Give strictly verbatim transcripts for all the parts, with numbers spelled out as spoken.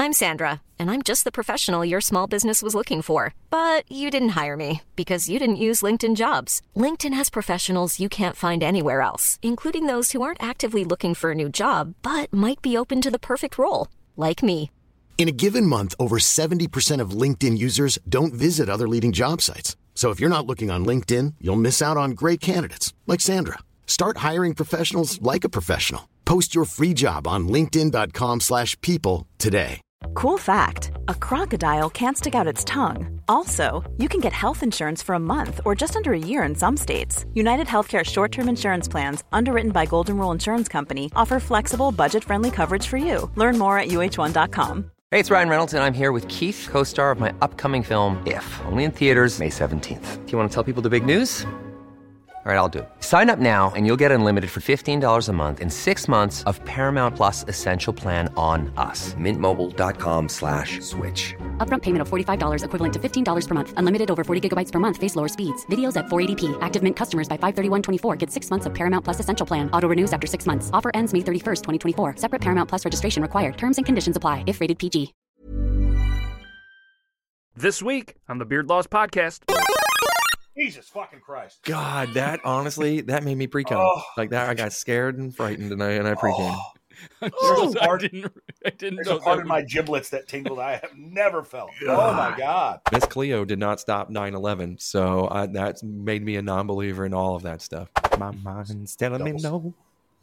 I'm Sandra, and I'm just the professional your small business was looking for. But you didn't hire me because you didn't use LinkedIn Jobs. LinkedIn has professionals you can't find anywhere else, including those who aren't actively looking for a new job, but might be open to the perfect role, like me. In a given month, over seventy percent of LinkedIn users don't visit other leading job sites. So if you're not looking on LinkedIn, you'll miss out on great candidates like Sandra. Start hiring professionals like a professional. Post your free job on linkedin dot com slash people today. Cool fact, a crocodile can't stick out its tongue. Also, you can get health insurance for a month or just under a year in some states. United Healthcare short-term insurance plans, underwritten by Golden Rule Insurance Company, offer flexible, budget-friendly coverage for you. Learn more at U H one dot com. Hey, it's Ryan Reynolds, and I'm here with Keith, co-star of my upcoming film, If, only in theaters May seventeenth. Do you want to tell people the big news? All right, I'll do it. Sign up now and you'll get unlimited for fifteen dollars a month and six months of Paramount Plus Essential Plan on us. Mint Mobile dot com slash switch. Upfront payment of forty-five dollars equivalent to fifteen dollars per month. Unlimited over forty gigabytes per month. Face lower speeds. Videos at four eighty p. Active Mint customers by five thirty-one twenty-four get six months of Paramount Plus Essential Plan. Auto renews after six months. Offer ends May thirty-first, twenty twenty-four. Separate Paramount Plus registration required. Terms and conditions apply if rated P G. This week on the Beard Laws Podcast. Jesus fucking Christ. God, that honestly, that made me pre-cum. Oh. Like that, I got scared and frightened and I, and I pre-came. Oh. Oh, I didn't, I didn't There's know a part of my giblets that tingled I have never felt. God. Oh my God. Miss Cleo did not stop nine eleven, so I, that made me a non-believer in all of that stuff. My mind's telling me no,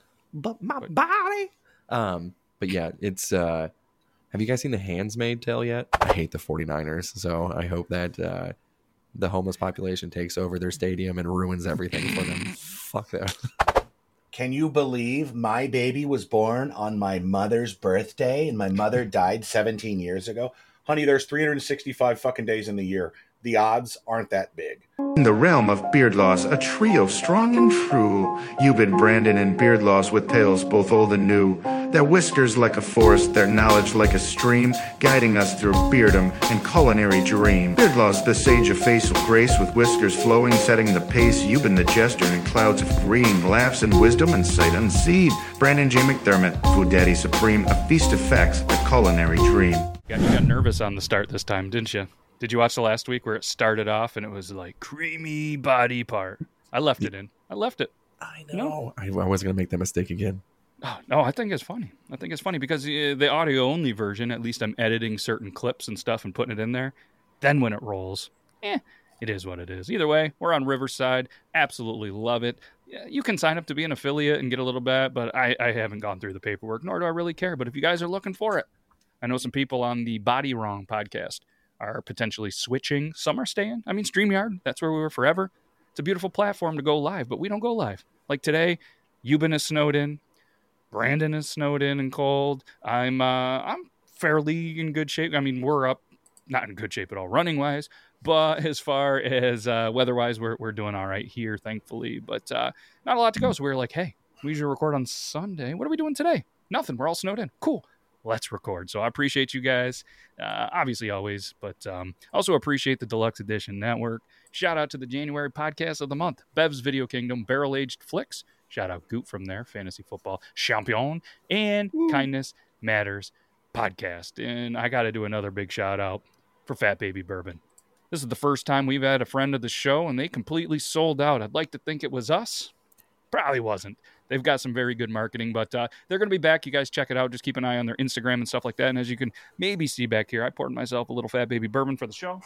but my body. Um, but yeah, it's, uh, have you guys seen The Handmaid's Tale yet? I hate the forty-niners, so I hope that, uh, the homeless population takes over their stadium and ruins everything for them. Fuck that. Can you believe my baby was born on my mother's birthday and my mother died seventeen years ago? Honey, there's three hundred sixty-five fucking days in the year. The odds aren't that big. In the realm of beard loss, a trio strong and true. Eubin, Brandon, and Beard Loss with tales both old and new. Their whiskers like a forest, their knowledge like a stream, guiding us through beardom and culinary dream. Beard Loss, the sage of facial grace, with whiskers flowing, setting the pace. Eubin, the jester in clouds of green, laughs and wisdom and sight unseen. Brandon J. McDermott, Food Daddy Supreme, a feast of facts, a culinary dream. Yeah, you got nervous on the start this time, didn't you? Did you watch the last week where it started off and it was like creamy body part? I left it in. I left it. I know. I, I wasn't going to make that mistake again. Oh, no, I think it's funny. I think it's funny because uh, the audio-only version, at least I'm editing certain clips and stuff and putting it in there. Then when it rolls, eh, it is what it is. Either way, we're on Riverside. Absolutely love it. You can sign up to be an affiliate and get a little bit, but I, I haven't gone through the paperwork, nor do I really care. But if you guys are looking for it, I know some people on the Body Wrong podcast are potentially switching. Some are staying. I mean, StreamYard, that's where we were forever. It's a beautiful platform to go live, but we don't go live. Like today, Eubin is snowed in. Brandon is snowed in and cold. I'm uh, I'm fairly in good shape. I mean, we're up, not in good shape at all running-wise, but as far as uh, weather-wise, we're we're doing all right here, thankfully. But uh, not a lot to go, so we were like, hey, we usually record on Sunday. What are we doing today? Nothing. We're all snowed in. Cool. Let's record. So I appreciate you guys, uh, obviously always, but um, also appreciate the Deluxe Edition Network. Shout out to the January podcast of the month, Bev's Video Kingdom, Barrel Aged Flicks. Shout out Goot from there, Fantasy Football Champion, and Ooh. Kindness Matters podcast. And I got to do another big shout out for Fat Baby Bourbon. This is the first time we've had a friend of the show, and they completely sold out. I'd like to think it was us. Probably wasn't. They've got some very good marketing, but uh, they're going to be back. You guys check it out. Just keep an eye on their Instagram and stuff like that. And as you can maybe see back here, I poured myself a little Fat Baby Bourbon for the show.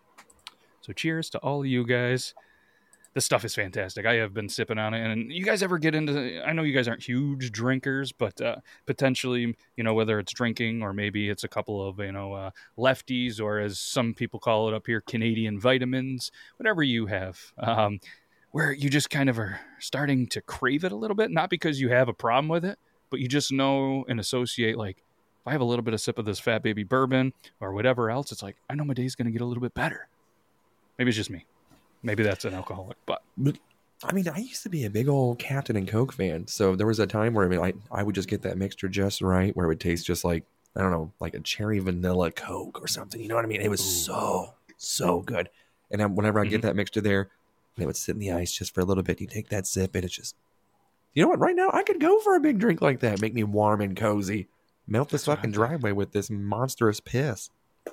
So cheers to all of you guys. This stuff is fantastic. I have been sipping on it. And you guys ever get into, I know you guys aren't huge drinkers, but uh, potentially, you know, whether it's drinking or maybe it's a couple of, you know, uh, lefties, or as some people call it up here, Canadian vitamins, whatever you have. Um, where you just kind of are starting to crave it a little bit, not because you have a problem with it, but you just know and associate, like, if I have a little bit of sip of this Fat Baby Bourbon or whatever else, it's like, I know my day's going to get a little bit better. Maybe it's just me. Maybe that's an alcoholic, but... but I mean, I used to be a big old Captain and Coke fan, so there was a time where I mean, I, I would just get that mixture just right, where it would taste just like, I don't know, like a cherry vanilla Coke or something, you know what I mean? It was so, so good. And I, whenever I get mm-hmm. that mixture there, and it would sit in the ice just for a little bit. You take that sip, and it's just, you know what? Right now, I could go for a big drink like that. Make me warm and cozy. Melt this That's fucking driveway with this monstrous piss.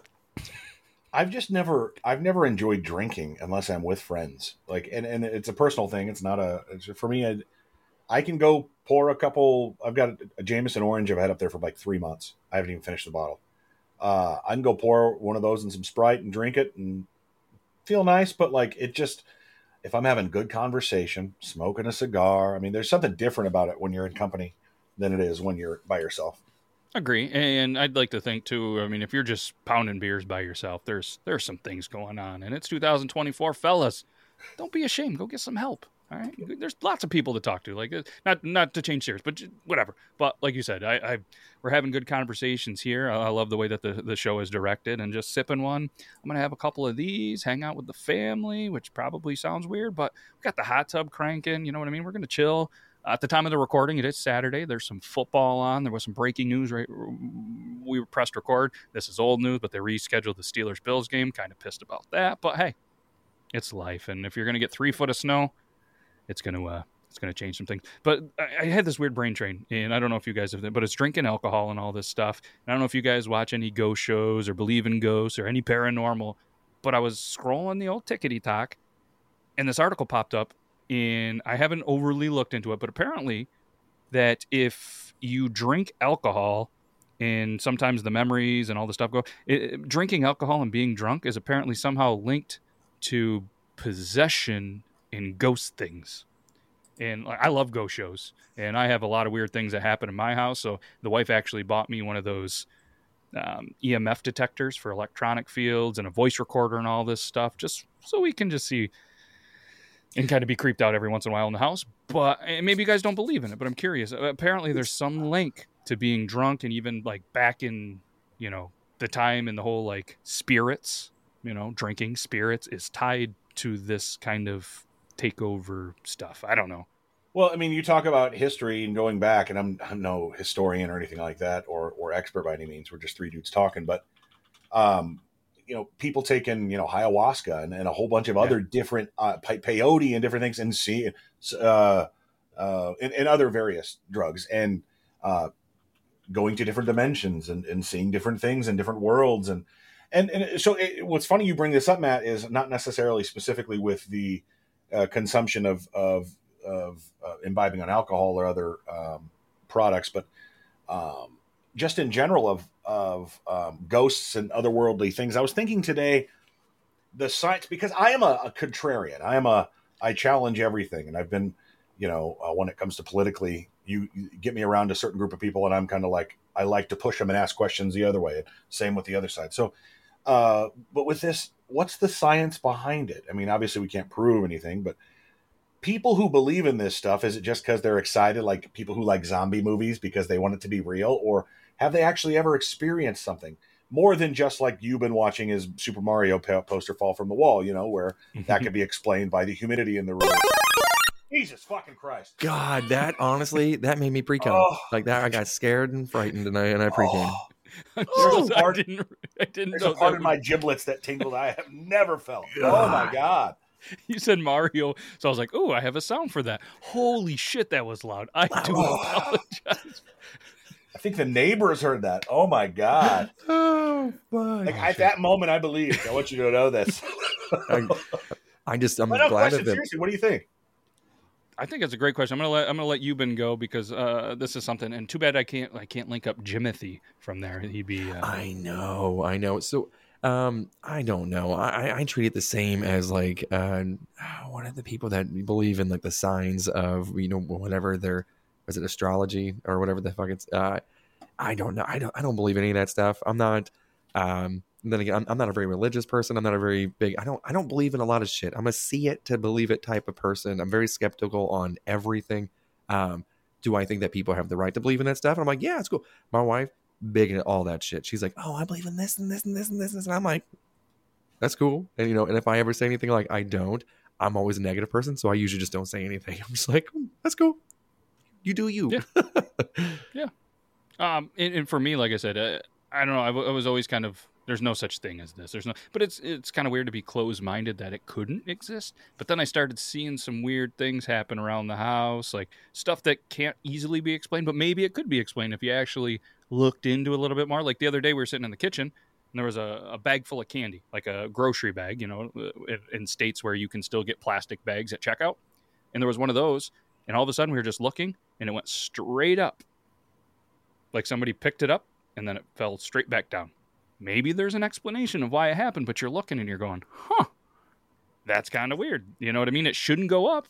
I've just never, I've never enjoyed drinking unless I'm with friends. Like, and, and it's a personal thing. It's not a, it's, for me, I, I can go pour a couple. I've got a Jameson orange I've had up there for like three months. I haven't even finished the bottle. Uh, I can go pour one of those in some Sprite and drink it and feel nice. But like, it just, if I'm having good conversation, smoking a cigar, I mean, there's something different about it when you're in company than it is when you're by yourself. Agree. And I'd like to think too, I mean, if you're just pounding beers by yourself, there's there's some things going on. And it's two thousand twenty-four, fellas. Don't be ashamed. Go get some help. All right. There's lots of people to talk to. Like, not not to change serious, but just, whatever. But like you said, I, I we're having good conversations here. I, I love the way that the, the show is directed, and just sipping one. I'm gonna have a couple of these, hang out with the family, which probably sounds weird, but we got the hot tub cranking. You know what I mean? We're gonna chill. At the time of the recording, it is Saturday. There's some football on. There was some breaking news. Right, we pressed record. This is old news, but they rescheduled the Steelers-Bills game. Kind of pissed about that, but hey, it's life. And if you're going to get three foot of snow, it's going to uh, it's going to change some things. But I, I had this weird brain train, and I don't know if you guys have, but it's drinking alcohol and all this stuff. And I don't know if you guys watch any ghost shows or believe in ghosts or any paranormal. But I was scrolling the old Tickety Talk, and this article popped up. And I haven't overly looked into it, but apparently that if you drink alcohol and sometimes the memories and all the stuff go, it, drinking alcohol and being drunk is apparently somehow linked to possession and ghost things. And I love ghost shows, and I have a lot of weird things that happen in my house. So the wife actually bought me one of those um, E M F detectors for electronic fields and a voice recorder and all this stuff, just so we can just see and kind of be creeped out every once in a while in the house. But maybe you guys don't believe in it, but I'm curious. Apparently there's some link to being drunk, and even like back in, you know, the time and the whole like spirits, you know, drinking spirits is tied to this kind of takeover stuff. I don't know. Well, I mean, you talk about history and going back, and I'm, I'm no historian or anything like that, or, or expert by any means. We're just three dudes talking, but, um, you know, people taking, you know, ayahuasca and, and a whole bunch of yeah. other different uh, peyote and different things, and see, uh, uh, and, and other various drugs, and uh, going to different dimensions and, and seeing different things in different worlds. And, and, and so it, what's funny you bring this up, Matt, is not necessarily specifically with the uh, consumption of, of, of uh, imbibing on alcohol or other um, products, but um, just in general of, of um, ghosts and otherworldly things. I was thinking today, the science, because I am a, a contrarian. I am a, I challenge everything. And I've been, you know, uh, when it comes to politically, you, you get me around a certain group of people and I'm kind of like, I like to push them and ask questions the other way. Same with the other side. So, uh, but with this, what's the science behind it? I mean, obviously we can't prove anything, but people who believe in this stuff, is it just because they're excited, like people who like zombie movies because they want it to be real? Or have they actually ever experienced something more than just like you've been watching his Super Mario poster fall from the wall, you know, where that could be explained by the humidity in the room. Jesus fucking Christ. God, that honestly, that made me pre-cum. Oh. Like that, I got scared and frightened and I, and I pre-came. Oh. There's a part, I didn't, I didn't there's know a part of my giblets that tingled I have never felt. God. Oh my God. You said Mario, so I was like, oh, I have a sound for that. Holy shit, that was loud. I do apologize. I think the neighbors heard that. Oh my God. Oh, my like, at that moment, I believed. I want you to know this. I, I just, I'm but no, glad question, of it. Seriously, what do you think? I think it's a great question. I'm gonna let I'm gonna let Euban go because uh, this is something. And too bad I can't I can't link up Jimothy from there. He'd be. Uh... I know, I know. So um, I don't know. I, I treat it the same as like uh, one of the people that believe in like the signs of, you know, whatever their, is it astrology or whatever the fuck it's. Uh, I don't know. I don't. I don't believe any of that stuff. I'm not. Um, then again, I'm, I'm not a very religious person. I'm not a very big. I don't. I don't believe in a lot of shit. I'm a see it to believe it type of person. I'm very skeptical on everything. Um, do I think that people have the right to believe in that stuff? And I'm like, yeah, it's cool. My wife, big into all that shit. She's like, oh, I believe in this and this and this and this and this. And I'm like, that's cool. And you know, and if I ever say anything like I don't, I'm always a negative person, so I usually just don't say anything. I'm just like, oh, that's cool. You do you. Yeah. Yeah. Um, and, and for me, like I said, uh, I don't know. I, w- I was always kind of, there's no such thing as this. There's no, but it's it's kind of weird to be closed-minded that it couldn't exist. But then I started seeing some weird things happen around the house, like stuff that can't easily be explained, but maybe it could be explained if you actually looked into a little bit more. Like the other day, we were sitting in the kitchen, and there was a, a bag full of candy, like a grocery bag, you know, in, in states where you can still get plastic bags at checkout. And there was one of those, and all of a sudden we were just looking, and it went straight up. Like somebody picked it up, and then it fell straight back down. Maybe there's an explanation of why it happened, but you're looking and you're going, huh, that's kind of weird. You know what I mean? It shouldn't go up.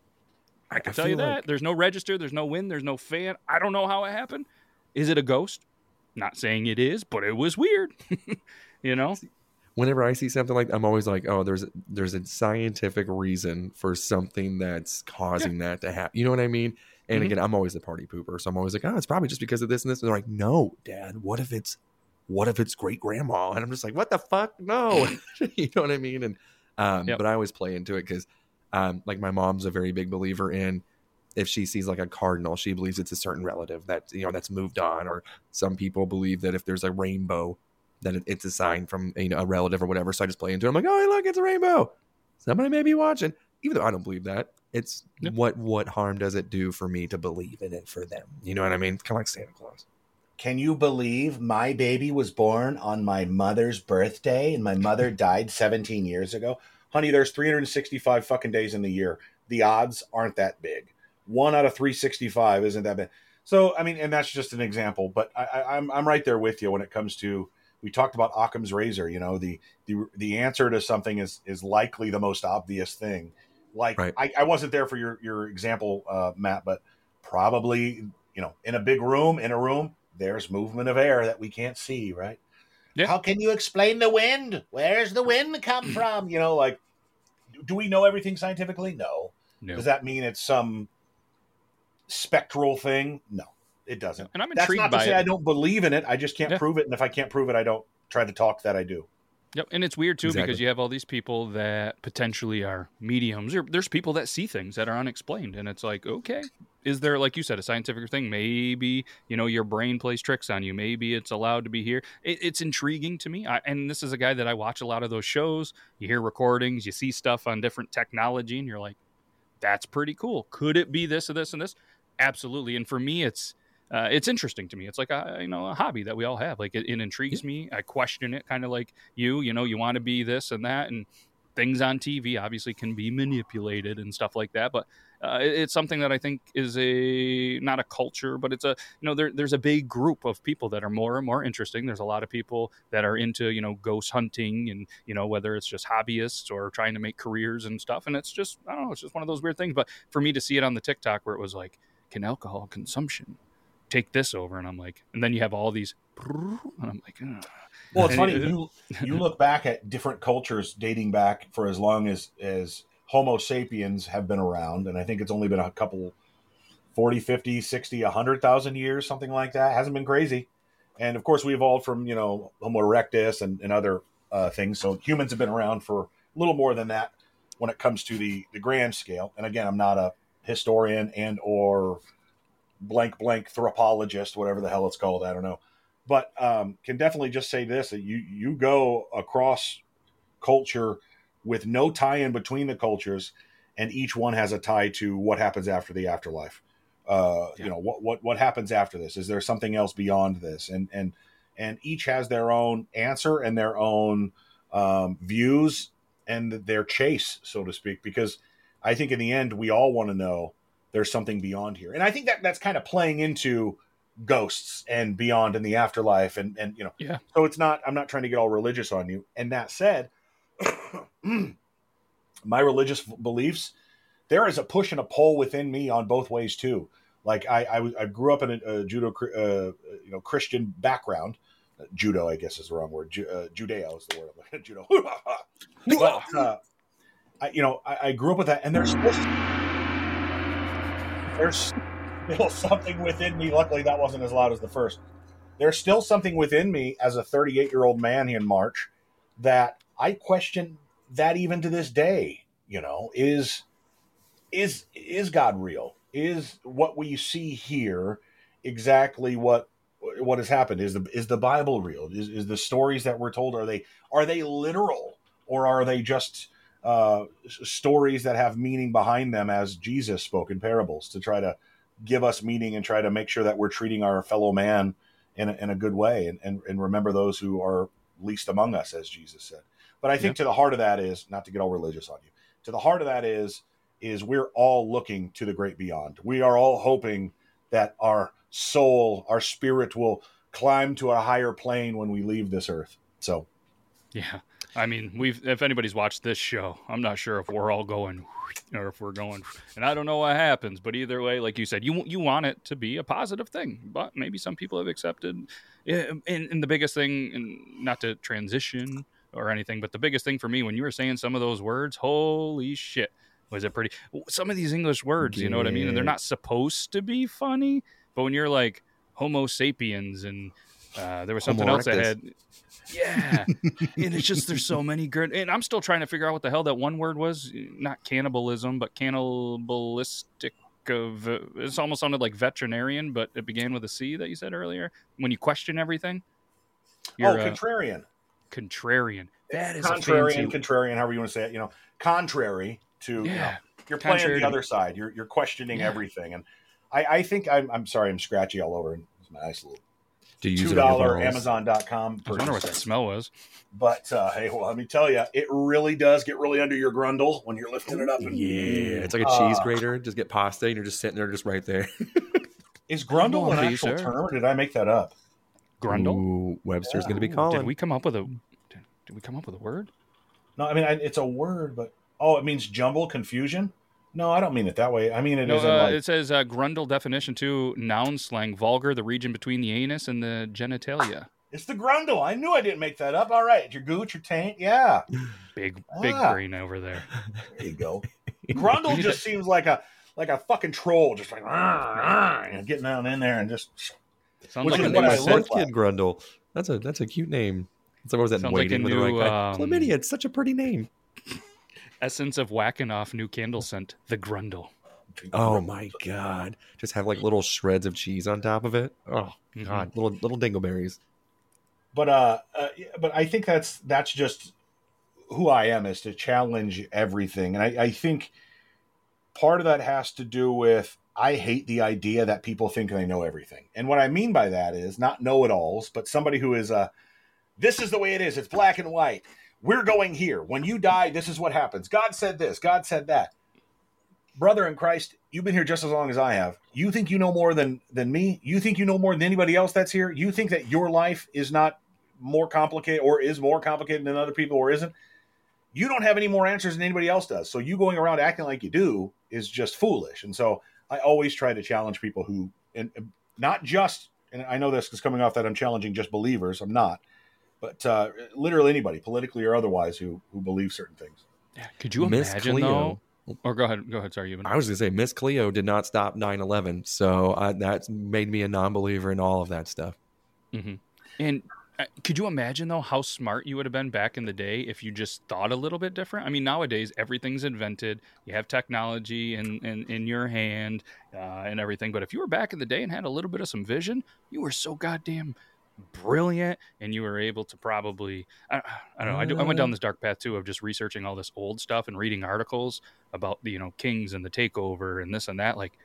I can I tell you that. Like... There's no register. There's no wind. There's no fan. I don't know how it happened. Is it a ghost? Not saying it is, but it was weird. You know? Whenever I see something like that, I'm always like, oh, there's there's a scientific reason for something that's causing yeah. that to happen. You know what I mean? And mm-hmm. again, I'm always a party pooper. So I'm always like, oh, it's probably just because of this and this. And they're like, no, Dad, what if it's what if it's great grandma? And I'm just like, what the fuck? No. You know what I mean? And um, yep. But I always play into it because um, like my mom's a very big believer in if she sees like a cardinal, she believes it's a certain relative that, you know, that's moved on. Or some people believe that if there's a rainbow, that it, it's a sign from, you know, a relative or whatever. So I just play into it. I'm like, oh, hey, look, it's a rainbow. Somebody may be watching. Even though I don't believe that. It's yep. what what harm does it do for me to believe in it for them? You know what I mean? It's kind of like Santa Claus. Can you believe my baby was born on my mother's birthday and my mother died seventeen years ago? Honey, there's three hundred sixty-five fucking days in the year. The odds aren't that big. One out of three hundred sixty-five isn't that big. So, I mean, and that's just an example, but I, I, I'm I'm right there with you when it comes to, we talked about Occam's razor, you know, the the the answer to something is is likely the most obvious thing. Like, right. I, I wasn't there for your, your example, uh, Matt, but probably, you know, in a big room, in a room, there's movement of air that we can't see, right? Yeah. How can you explain the wind? Where's the wind come from? You know, like, do we know everything scientifically? No. no. Does that mean it's some spectral thing? No, it doesn't. And I'm intrigued That's not to say it. I don't believe in it. I just can't yeah. prove it. And if I can't prove it, I don't try to talk that I do. Yep, and it's weird, too, exactly. because you have all these people that potentially are mediums. Or there's people that see things that are unexplained, and it's like, okay, is there, like you said, a scientific thing? Maybe, you know, your brain plays tricks on you. Maybe it's allowed to be here. It, it's intriguing to me, I, and this is a guy that I watch a lot of those shows. You hear recordings, you see stuff on different technology, and you're like, that's pretty cool. Could it be this or this and this? Absolutely, and for me, it's... Uh, it's interesting to me. It's like a, you know, a hobby that we all have. Like it, it intrigues me. I question it, kind of like you. You know, you want to be this and that, and things on T V obviously can be manipulated and stuff like that. But uh, it, it's something that I think is a not a culture, but it's a you know there, there's a big group of people that are more and more interesting. There's a lot of people that are into you know ghost hunting and you know whether it's just hobbyists or trying to make careers and stuff. And it's just I don't know. It's just one of those weird things. But for me to see it on the TikTok where it was like, can alcohol consumption take this over? And I'm like, and then you have all these, and I'm like, ugh. Well, it's and funny. It, you you look back at different cultures dating back for as long as, as Homo sapiens have been around. And I think it's only been a couple, forty, fifty, sixty, a hundred thousand years, something like that. It hasn't been crazy. And of course we evolved from, you know, Homo erectus and, and other uh, things. So humans have been around for a little more than that when it comes to the, the grand scale. And again, I'm not a historian and, or blank blank anthropologist, whatever the hell it's called, I don't know, but um can definitely just say this, that you you go across culture with no tie in between the cultures, and each one has a tie to what happens after the afterlife. uh yeah. You know, what what what happens after this? Is there something else beyond this? And and and each has their own answer and their own um views and their chase, so to speak, because I think in the end we all want to know there's something beyond here. And I think that that's kind of playing into ghosts and beyond in the afterlife. And, and, you know, yeah. So it's not, I'm not trying to get all religious on you. And that said, my religious beliefs, there is a push and a pull within me on both ways too. Like I, I, I grew up in a, a judo, uh, you know, Christian background. Uh, judo, I guess is the wrong word. Ju- uh, Judeo is the word. Judo. But, uh, I, you know, I, I grew up with that, and there's There's still something within me. Luckily, that wasn't as loud as the first. There's still something within me as a thirty-eight-year-old man here in March that I question that even to this day. You know, is is is God real? Is what we see here exactly what what has happened? Is the is the Bible real? Is is the stories that we're told, are they are they literal, or are they just uh, stories that have meaning behind them, as Jesus spoke in parables to try to give us meaning and try to make sure that we're treating our fellow man in a, in a good way, and, and, and remember those who are least among us, as Jesus said. But I think Yeah. to the heart of that is, not to get all religious on you, to the heart of that is, is we're all looking to the great beyond. We are all hoping that our soul, our spirit will climb to a higher plane when we leave this earth. So, Yeah. I mean, we've, if anybody's watched this show, I'm not sure if we're all going or if we're going, and I don't know what happens, but either way, like you said, you, you want it to be a positive thing, but maybe some people have accepted. And, and the biggest thing, and not to transition or anything, but the biggest thing for me when you were saying some of those words, holy shit, was it pretty, some of these English words, you know what I mean? And they're not supposed to be funny, but when you're like Homo sapiens and uh, there was something Homo else that erectus. had, yeah. And it's just, there's so many good, and I'm still trying to figure out what the hell that one word was. Not cannibalism, but cannibalistic of, uh, it's almost sounded like veterinarian, but it began with a C that you said earlier. When you question everything. oh, You're, uh, contrarian. contrarian. That is contrarian, a fancy... contrarian, however you want to say it, you know, contrary to, Yeah. you know, you're playing Contrary the to- other side. You're, you're questioning Yeah. everything. And I, I think I'm, I'm sorry, I'm scratchy all over. It's my nice little Do you use two it on your dollar balls? Amazon dot com I was wondering what that purchase. smell was. But uh, hey, well, let me tell you, it really does get really under your grundle when you're lifting it up. And, Yeah, it's like a Uh, cheese grater. Just get pasta, and you're just sitting there, just right there. Is grundle Come an on, actual sir. term, or did I make that up? Grundle? Ooh, Webster's Yeah. going to be Ooh, calling. Did we come up with a, did, did we come up with a word? No, I mean, I, it's a word, but, oh, it means jumble, confusion? No, I don't mean it that way. I mean it No, isn't uh, like, it says uh, grundle definition two, noun slang, vulgar, the region between the anus and the genitalia. it's the grundle. I knew I didn't make that up. All right, your gooch, your taint, yeah. Big, big Ah. brain over there. There you go. Grundle just seems like a like a fucking troll, just like "Arr, arr," you know, getting down in there and just. Sounds Which like is a what new I My look scent. fourth kid Grundle. That's a that's a cute name. It's like, what was that? Sounds like Waiting a with the right new, guy. um, Chlamydia. It's such a pretty name. Essence of whacking off new candle scent, the grundle. Oh my god! Just have like little shreds of cheese on top of it. Oh Mhm. god, little little dingleberries. But uh, uh, yeah, but I think that's that's just who I am, is to challenge everything, and I, I think part of that has to do with I hate the idea that people think they know everything, and what I mean by that is not know-it-alls, but somebody who is uh, this is the way it is. It's black and white. We're going here. When you die, this is what happens. God said this. God said that. Brother in Christ, you've been here just as long as I have. You think you know more than than me? You think you know more than anybody else that's here? You think that your life is not more complicated, or is more complicated than other people, or isn't? You don't have any more answers than anybody else does. So you going around acting like you do is just foolish. And so I always try to challenge people who, and not just, and I know this is coming off that I'm challenging just believers. I'm not, but uh, literally anybody, politically or otherwise, who who believes certain things. Yeah. Could you Miss imagine Cleo. though? Or go ahead, go ahead. Sorry, you. I was gonna say Miss Cleo did not stop nine eleven, so I, that made me a non-believer in all of that stuff. Mm-hmm. And uh, could you imagine though how smart you would have been back in the day if you just thought a little bit different? I mean, nowadays everything's invented. You have technology in in, in your hand uh, and everything. But if you were back in the day and had a little bit of some vision, you were so goddamn brilliant, and you were able to probably I, I don't know. I, do, I went down this dark path too of just researching all this old stuff and reading articles about the you know kings and the takeover and this and that. Like,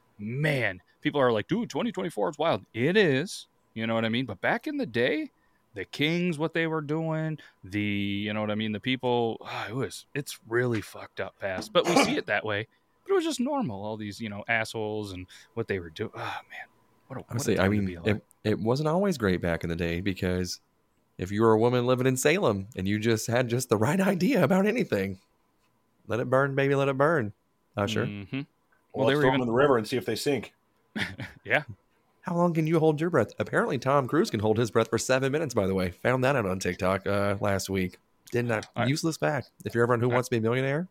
man, people are like, dude, twenty twenty-four is wild. It is. You know what I mean? But back in the day, the kings, what they were doing, the, you know what I mean? The people, oh, it was, it's really fucked up past, but we see it that way, but it was just normal. All these, you know, assholes and what they were doing. Oh man. What a, what a Honestly, time I to mean, be alive. it, it wasn't always great back in the day, because if you were a woman living in Salem and you just had just the right idea about anything, let it burn, baby, let it burn. Usher. Mm-hmm. Well, Well, let's they were throw even, them in the river and see if they sink. yeah. How long can you hold your breath? Apparently, Tom Cruise can hold his breath for seven minutes, by the way. Found that out on TikTok uh, last week. Didn't I? All right. Useless fact. If you're ever on Who All right. Wants to Be a Millionaire,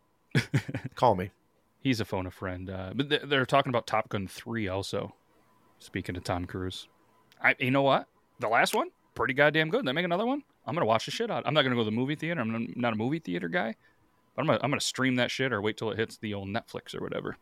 call me. He's a phone a friend. Uh, but th- they're talking about Top Gun three also. Speaking of Tom Cruise. I, you know what? The last one, pretty goddamn good. They make another one. I'm going to watch the shit out. I'm not going to go to the movie theater. I'm not a movie theater guy. But I'm going to I'm gonna stream that shit or wait till it hits the old Netflix or whatever.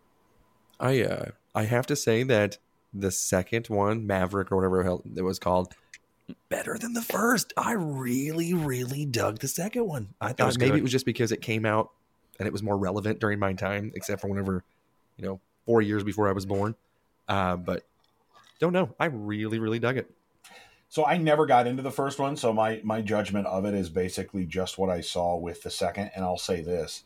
I uh, I have to say that the second one, Maverick or whatever the hell it was called, better than the first. I really, really dug the second one. I thought was maybe good. it was just because it came out and it was more relevant during my time, except for whenever, you know, four years before I was born. Uh, but don't know. I really, really dug it. So I never got into the first one, so my my judgment of it is basically just what I saw with the second. And I'll say this: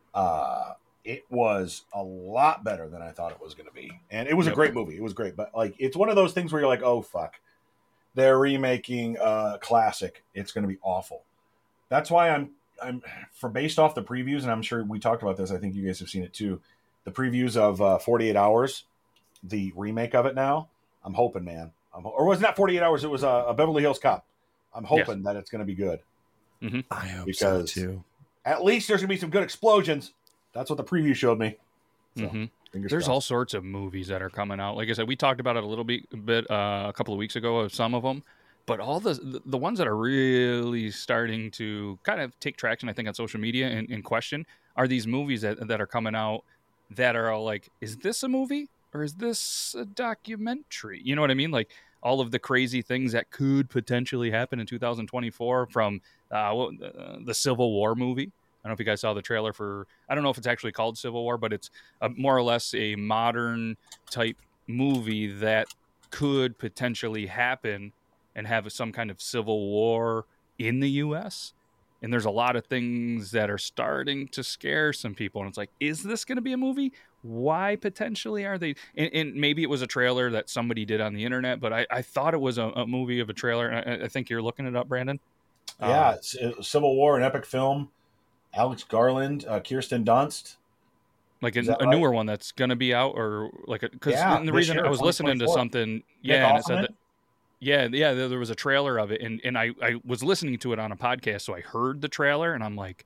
uh, it was a lot better than I thought it was going to be, and it was yep. a great movie. It was great, but like it's one of those things where you're like, oh fuck, they're remaking a classic. It's going to be awful. That's why I'm I'm for based off the previews, and I'm sure we talked about this. I think you guys have seen it too. The previews of uh, forty-eight hours, the remake of it now. I'm hoping, man. I'm, or was it not forty-eight hours? It was a, a Beverly Hills Cop. I'm hoping yes. that it's going to be good. Mm-hmm. I hope because so too. At least there's going to be some good explosions. That's what the preview showed me. So, mm-hmm. There's crossed. all sorts of movies that are coming out. Like I said, we talked about it a little bit, a, bit, uh, a couple of weeks ago of some of them. But all the the ones that are really starting to kind of take traction, I think, on social media in, in question are these movies that, that are coming out that are all like, is this a movie or is this a documentary? You know what I mean? Like all of the crazy things that could potentially happen in two thousand twenty-four from uh, the Civil War movie. I don't know if you guys saw the trailer for, I don't know if it's actually called Civil War, but it's a, more or less a modern type movie that could potentially happen and have some kind of civil war in the U S. And there's a lot of things that are starting to scare some people. And it's like, is this going to be a movie? Why potentially are they? And, and maybe it was a trailer that somebody did on the internet, but I, I thought it was a, a movie of a trailer. I, I think you're looking it up, Brandon. Yeah, um, Civil War, an epic film. Alex Garland, uh, Kirsten Dunst. Like a, a right? newer one that's going to be out, or like a, because yeah, the reason year, I was listening to something, yeah, Nick and it said that, yeah, yeah, there was a trailer of it, and, and I, I was listening to it on a podcast, so I heard the trailer, and I'm like,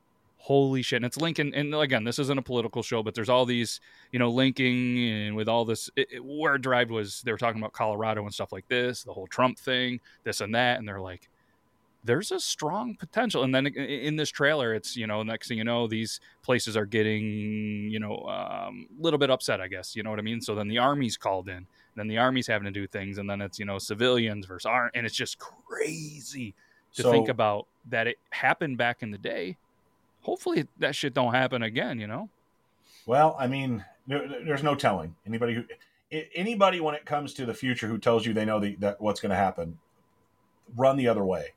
holy shit! And it's linking, and again, this isn't a political show, but there's all these, you know, linking, and with all this, it, it, where it derived was they were talking about Colorado and stuff like this, the whole Trump thing, this and that, and they're like, there's a strong potential. And then in this trailer, it's, you know, next thing you know, these places are getting, you know, a um, little bit upset, I guess. You know what I mean? So then the Army's called in. Then the Army's having to do things. And then it's, you know, civilians versus Army. And it's just crazy to so, think about that it happened back in the day. Hopefully that shit don't happen again, you know? Well, I mean, there's no telling. Anybody who, anybody when it comes to the future who tells you they know the, that what's going to happen, run the other way.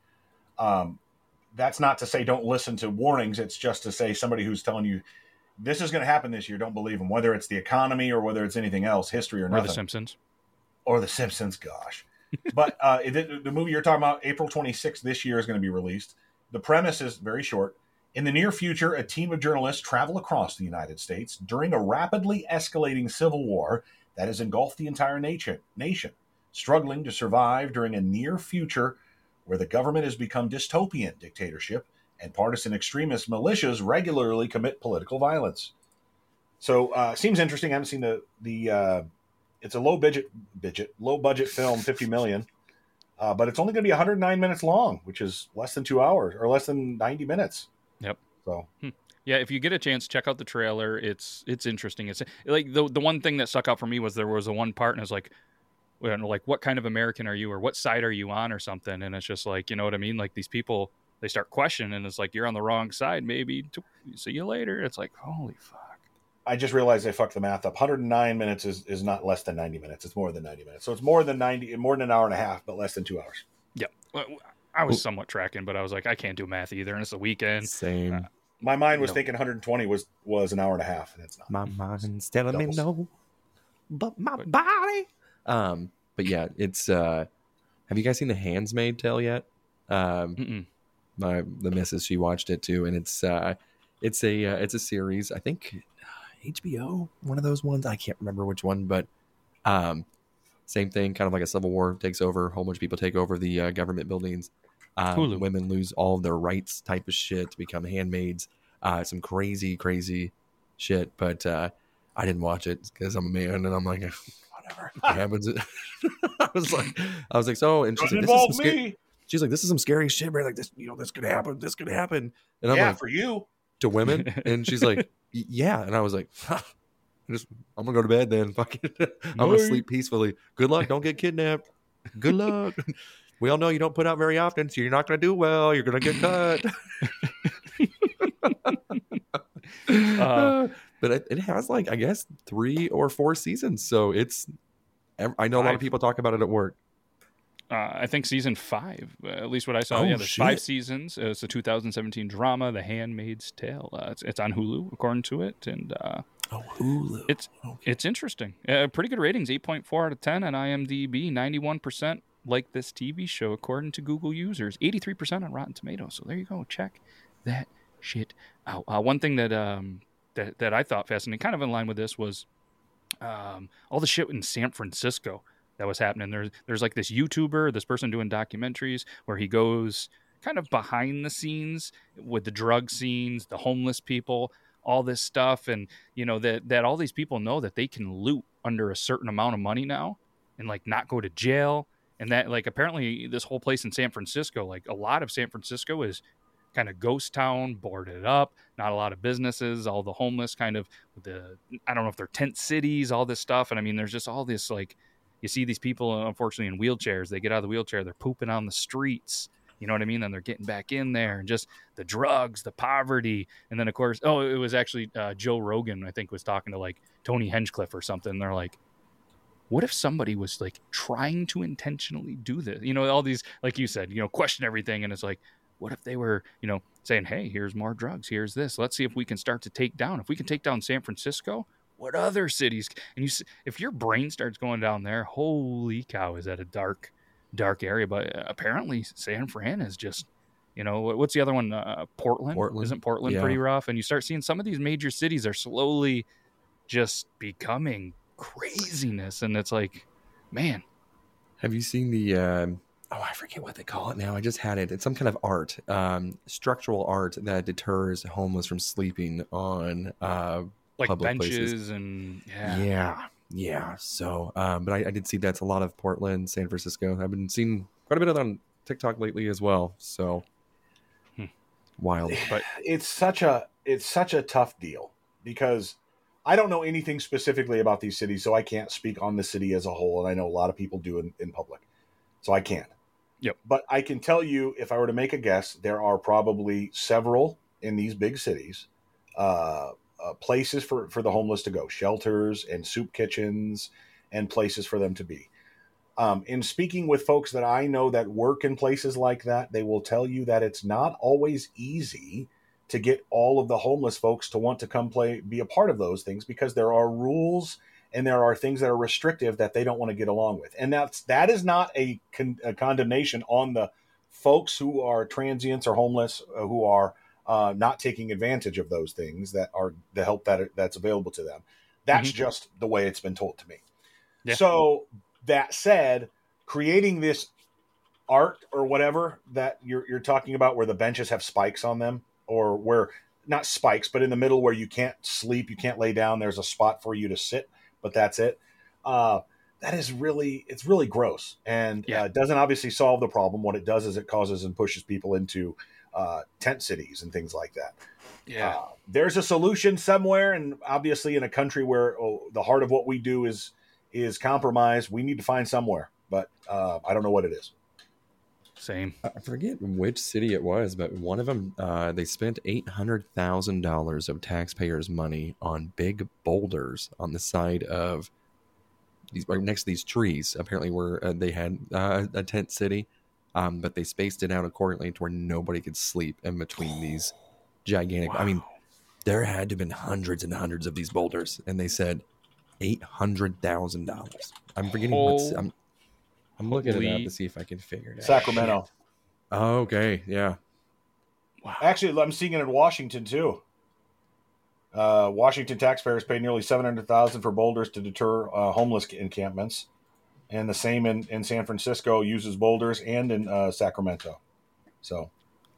Um, that's not to say don't listen to warnings. It's just to say somebody who's telling you this is going to happen this year, don't believe them, whether it's the economy or whether it's anything else, history or nothing. Or The Simpsons. Or The Simpsons, gosh. But uh, the, the movie you're talking about, April twenty-sixth this year, is going to be released. The premise is very short. In the near future, a team of journalists travel across the United States during a rapidly escalating civil war that has engulfed the entire nation, nation, struggling to survive during a near future where the government has become dystopian dictatorship and partisan extremist militias regularly commit political violence. So uh, seems interesting. I haven't seen the the. Uh, it's a low budget, budget, low budget film, fifty million, uh, but it's only going to be one hundred nine minutes long, which is less than two hours or less than ninety minutes. Yep. So. Hmm. Yeah, if you get a chance, check out the trailer. It's it's interesting. It's like the the one thing that stuck out for me was there was a one part, and it's like. Like, what kind of American are you, or what side are you on, or something? And it's just like, you know what I mean? Like, these people, they start questioning, and it's like, you're on the wrong side, maybe. See you later. It's like, holy fuck. I just realized I fucked the math up. one hundred nine minutes is, is not less than ninety minutes. It's more than ninety minutes. So it's more than ninety, more than an hour and a half, but less than two hours. Yeah. Well, I was somewhat tracking, but I was like, I can't do math either, and it's a weekend. Same. Uh, My mind was thinking one hundred twenty was, was an hour and a half, and it's not. My mind's telling me no, but my but, body... Um, but yeah, it's, uh, have you guys seen The Handmaid's Tale yet? Um, Mm-mm. my, the missus, she watched it too. And it's, uh, it's a, uh, it's a series, I think H B O, one of those ones. I can't remember which one, but, um, same thing, kind of like a civil war takes over. A whole bunch of people take over the uh, government buildings. Um, women lose all of their rights type of shit to become handmaids. Uh, some crazy, crazy shit. But, uh, I didn't watch it because I'm a man and I'm like, whatever happens. I was like, I was like, so, and she's like, this is some scary, she's like, this is some scary shit, right? Like this, you know, this could happen. This could happen. And I'm yeah, like, for you to women. And she's like, yeah. And I was like, huh, I just, I'm gonna go to bed then. Fuck it. I'm gonna sleep peacefully. Good luck. Don't get kidnapped. Good luck. We all know you don't put out very often, so you're not gonna do well. You're gonna get cut. uh, but it, it has like, I guess, three or four seasons. So it's, I know a lot of people talk about it at work. Uh, I think season five, uh, at least what I saw. Oh, yeah, there's shit. five seasons. Uh, it's a two thousand seventeen drama, The Handmaid's Tale. Uh, it's, it's on Hulu, according to it, and uh, oh, Hulu. It's okay. it's interesting. Uh, pretty good ratings, eight point four out of ten on IMDb, ninety-one percent like this T V show, according to Google users, eighty-three percent on Rotten Tomatoes. So there you go. Check that shit out. Uh, one thing that um that that I thought fascinating, kind of in line with this, was um all the shit in San Francisco that was happening. There's there's like this YouTuber, this person doing documentaries where he goes kind of behind the scenes with the drug scenes, the homeless people, all this stuff. And, you know, that, that all these people know that they can loot under a certain amount of money now and like not go to jail. And that, like, apparently this whole place in San Francisco, like a lot of San Francisco is kind of ghost town, boarded up, not a lot of businesses, all the homeless kind of the, I don't know if they're tent cities, all this stuff. And I mean, there's just all this, like, you see these people, unfortunately, in wheelchairs. They get out of the wheelchair, they're pooping on the streets. You know what I mean? Then they're getting back in there, and just the drugs, the poverty. And then, of course, oh, it was actually uh, Joe Rogan, I think, was talking to like Tony Hinchcliffe or something. And they're like, what if somebody was like trying to intentionally do this? You know, all these, like you said, you know, question everything. And it's like, what if they were, you know, saying, hey, here's more drugs. Here's this. Let's see if we can start to take down. If we can take down San Francisco, what other cities? And you, if your brain starts going down there, holy cow, is that a dark, dark area. But apparently San Fran is just, you know, what's the other one? Uh, Portland. Portland. Isn't Portland Yeah. pretty rough? And you start seeing some of these major cities are slowly just becoming craziness. And it's like, man. Have you seen the, um, oh, I forget what they call it now. I just had it. It's some kind of art, um, structural art that deters homeless from sleeping on uh, like public benches places. and yeah. Yeah. Yeah. So, um, but I, I did see that's a lot of Portland, San Francisco. I've been seeing quite a bit of that on TikTok lately as well. So Hmm. wild. But It's such a it's such a tough deal because I don't know anything specifically about these cities, so I can't speak on the city as a whole, and I know a lot of people do in, in public, so I can't. Yep. But I can tell you, if I were to make a guess, there are probably several in these big cities, uh, uh, places for, for the homeless to go, shelters and soup kitchens and places for them to be. Um, in speaking with folks that I know that work in places like that, they will tell you that it's not always easy to get all of the homeless folks to want to come play, be a part of those things, because there are rules and there are things that are restrictive that they don't want to get along with. And that's, that is not a, con, a condemnation on the folks who are transients or homeless, uh, who are uh, not taking advantage of those things that are the help that are, that's available to them. That's Mm-hmm. just the way it's been told to me. Yeah. So that said, creating this art or whatever that you're, you're talking about, where the benches have spikes on them, or where not spikes, but in the middle where you can't sleep, you can't lay down, there's a spot for you to sit, but that's it. Uh, that is really, it's really gross. And Yeah. uh, it doesn't obviously solve the problem. What it does is it causes and pushes people into uh, tent cities and things like that. yeah. Uh, there's a solution somewhere. And obviously in a country where oh, the heart of what we do is, is compromised, we need to find somewhere, but uh, I don't know what it is. Same. I forget which city it was, but one of them, uh, they spent eight hundred thousand dollars of taxpayers' money on big boulders on the side of these, right next to these trees. Apparently, where uh, they had uh, a tent city, um, but they spaced it out accordingly to where nobody could sleep in between these gigantic. I mean, there had to have been hundreds and hundreds of these boulders, and they said eight hundred thousand dollars. I'm forgetting what's. I'm, I'm looking it up Holy- to see if I can figure it out. Sacramento. Oh, okay, yeah. Wow. Actually, I'm seeing it in Washington too. Uh, Washington taxpayers pay nearly seven hundred thousand dollars for boulders to deter uh, homeless encampments, and the same in, in San Francisco uses boulders, and in uh, Sacramento. So,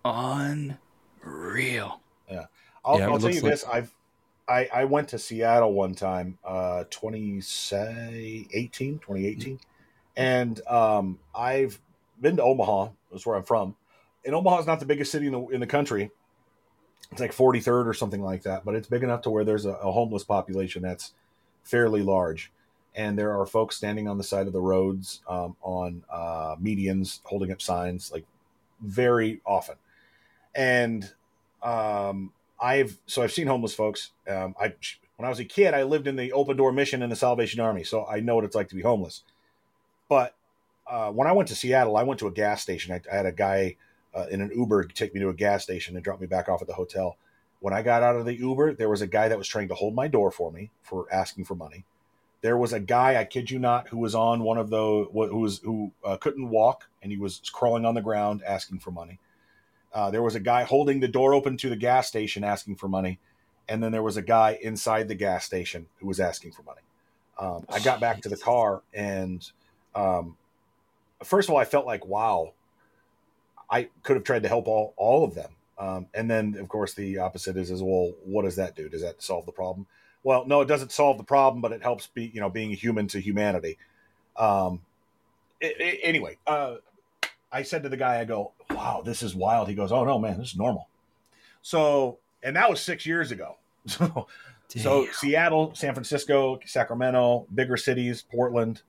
Unreal. yeah, I'll, Yeah, it I'll tell looks you like- this: I've I, I went to Seattle one time, uh, twenty eighteen, twenty eighteen, and um, I've been to Omaha. That's where I'm from. And Omaha is not the biggest city in the in the country. It's like forty-third or something like that, but it's big enough to where there's a, a homeless population that's fairly large. And there are folks standing on the side of the roads, um, on uh, medians, holding up signs, like very often. And um, I've so I've seen homeless folks. Um, I when I was a kid, I lived in the Open Door Mission in the Salvation Army, so I know what it's like to be homeless. But uh, when I went to Seattle, I went to a gas station. I, I had a guy uh, in an Uber take me to a gas station and drop me back off at the hotel. When I got out of the Uber, there was a guy that was trying to hold my door for me for asking for money. There was a guy, I kid you not, who was on one of those, who was who uh, couldn't walk, and he was crawling on the ground asking for money. Uh, there was a guy holding the door open to the gas station asking for money, and then there was a guy inside the gas station who was asking for money. Um, I got back to the car, and um, first of all, I felt like, wow, I could have tried to help all all of them. Um, and then, of course, the opposite is, is, well, what does that do? Does that solve the problem? Well, no, it doesn't solve the problem, but it helps be, you know, being a human to humanity. Um, it, it, anyway, uh, I said to the guy, I go, wow, this is wild. He goes, oh no, man, this is normal. So, and that was six years ago. So, so Seattle, San Francisco, Sacramento, bigger cities, Portland.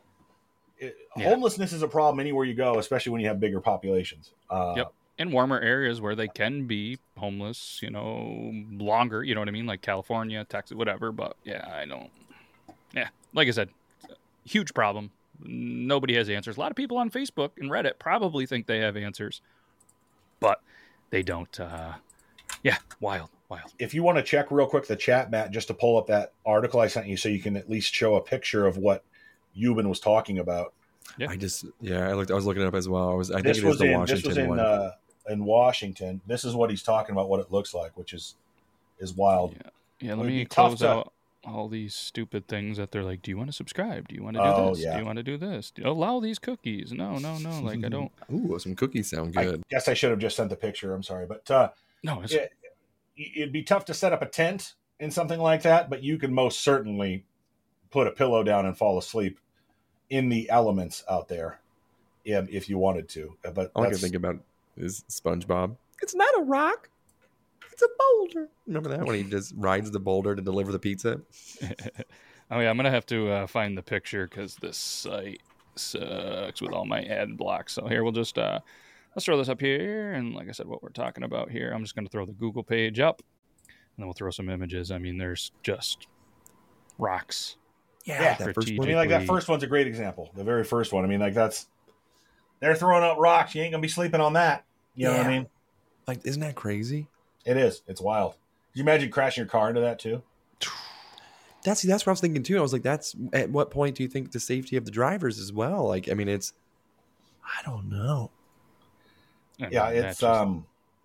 It, yeah. Homelessness is a problem anywhere you go, especially when you have bigger populations. Uh, yep. In warmer areas where they can be homeless, you know, longer, you know what I mean? Like California, Texas, whatever. But yeah, I don't. Yeah, like I said, huge problem. Nobody has answers. A lot of people on Facebook and Reddit probably think they have answers, but they don't. Uh, yeah, wild, wild. If you want to check real quick the chat, Matt, just to pull up that article I sent you so you can at least show a picture of what Yuban was talking about. Yeah. I just, yeah, I looked, I was looking it up as well. I was, I this think it was is the in, Washington this was in, one. Uh, in Washington. This is what he's talking about, what it looks like, which is, is wild. Yeah. Yeah. Let me close to... out all these stupid things that they're like, do you want to subscribe? Do you want to do oh, this? Yeah. Do you want to do this? Do you allow these cookies? No, no, no. Like I don't. Ooh, some cookies sound good. I guess I should have just sent the picture. I'm sorry, but uh, no, it's... it, it'd be tough to set up a tent in something like that, but you can most certainly put a pillow down and fall asleep in the elements out there if you wanted to. But all I can think about is SpongeBob. It's not a rock. It's a boulder. Remember that when he just rides the boulder to deliver the pizza? Oh yeah, I'm gonna have to uh, find the picture because this site sucks with all my ad blocks. So here we'll just uh, let's throw this up here, and like I said, what we're talking about here, I'm just gonna throw the Google page up, and then we'll throw some images. I mean, there's just rocks. Yeah, yeah. That first one. I mean, like that first one's a great example. The very first one. I mean, like that's they're throwing up rocks. You ain't gonna be sleeping on that. You know yeah. what I mean? Like, isn't that crazy? It is. It's wild. Could you imagine crashing your car into that too? That's that's what I was thinking too. I was like, that's at what point do you think the safety of the drivers as well? Like, I mean, it's I don't know. Yeah, it's um.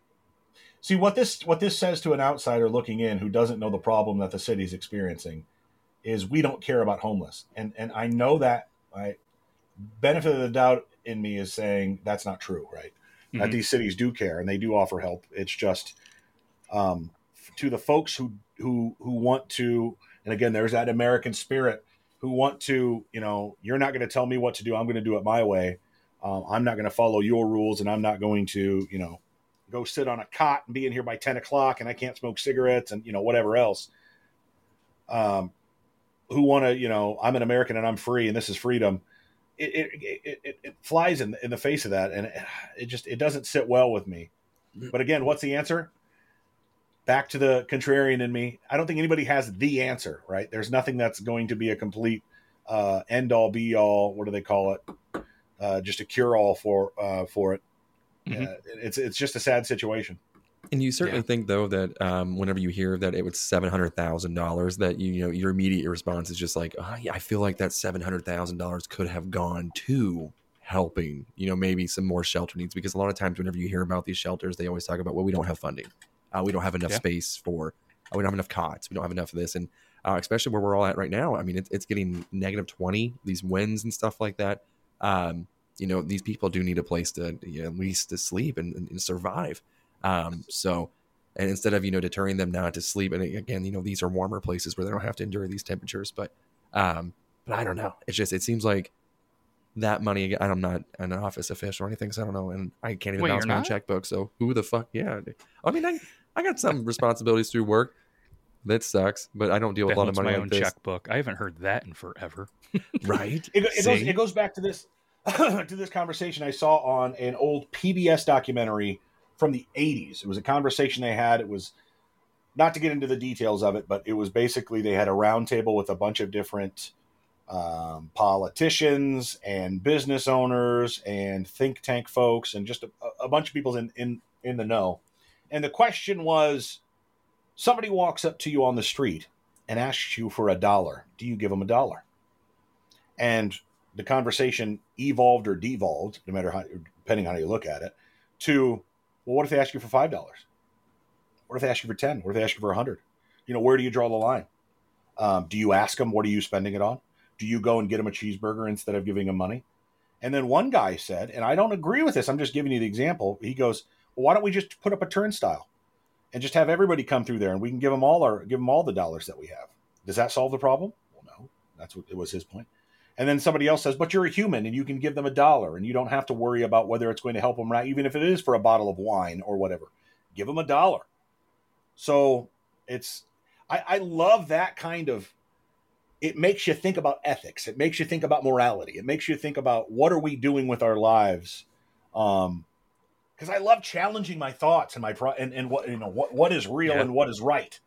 See what this what this says to an outsider looking in who doesn't know the problem that the city's experiencing is we don't care about homeless, and and I know that. I benefit of the doubt in me is saying that's not true, right? Mm-hmm. That these cities do care and they do offer help. It's just um, to the folks who who who want to, and again, there's that American spirit who want to, you know, you're not going to tell me what to do. I'm going to do it my way. Um, I'm not going to follow your rules, and I'm not going to, you know, go sit on a cot and be in here by ten o'clock, and I can't smoke cigarettes and, you know, whatever else. Um, who want to, you know, I'm an American and I'm free and this is freedom. It it it, it, it flies in in the face of that, and it, it just it doesn't sit well with me. But again, what's the answer? Back to the contrarian in me. I don't think anybody has the answer, right? There's nothing that's going to be a complete uh, end all be all. What do they call it? Uh, just a cure all for uh, for it. Mm-hmm. Uh, it's it's just a sad situation. And you certainly yeah. think, though, that um, whenever you hear that it was seven hundred thousand dollars, that you, you know your immediate response is just like, oh, yeah, I feel like that seven hundred thousand dollars could have gone to helping, you know, maybe some more shelter needs. Because a lot of times whenever you hear about these shelters, they always talk about, well, we don't have funding. Uh, we don't have enough yeah. space for, uh, we don't have enough cots. We don't have enough of this. And uh, especially where we're all at right now, I mean, it, it's getting negative twenty, these winds and stuff like that. Um, you know, these people do need a place to, you know, at least to sleep and, and survive. Um, so, and instead of, you know, deterring them not to sleep, and again, you know, these are warmer places where they don't have to endure these temperatures, but, um, but I don't know. It's just, it seems like that money, I'm not an office official or anything, so I don't know. And I can't even Wait, bounce my own checkbook. So who the fuck? Yeah. I mean, I, I got some responsibilities through work. That sucks, but I don't deal with a lot of money my like own this. Checkbook. I haven't heard that in forever. Right. It, it goes, it goes back to this, to this conversation I saw on an old P B S documentary from the eighties. It was a conversation they had. It was, not to get into the details of it, but it was basically they had a round table with a bunch of different um, politicians and business owners and think tank folks and just a, a bunch of people in, in, in the know. And the question was, somebody walks up to you on the street and asks you for a dollar. Do you give them a dollar? And the conversation evolved or devolved, no matter how, depending on how you look at it, to, well, what if they ask you for five dollars? What if they ask you for ten? What if they ask you for a hundred? You know, where do you draw the line? Um, do you ask them, what are you spending it on? Do you go and get them a cheeseburger instead of giving them money? And then one guy said, and I don't agree with this, I'm just giving you the example. He goes, well, why don't we just put up a turnstile and just have everybody come through there and we can give them all our, give them all the dollars that we have. Does that solve the problem? Well, no, that's what it was his point. And then somebody else says, but you're a human and you can give them a dollar and you don't have to worry about whether it's going to help them or not, even if it is for a bottle of wine or whatever. Give them a dollar. So it's, I, I love that kind of, it makes you think about ethics. It makes you think about morality. It makes you think about what are we doing with our lives? Um, because I love challenging my thoughts and my pro- and, and what you know what what is real yeah. and what is right.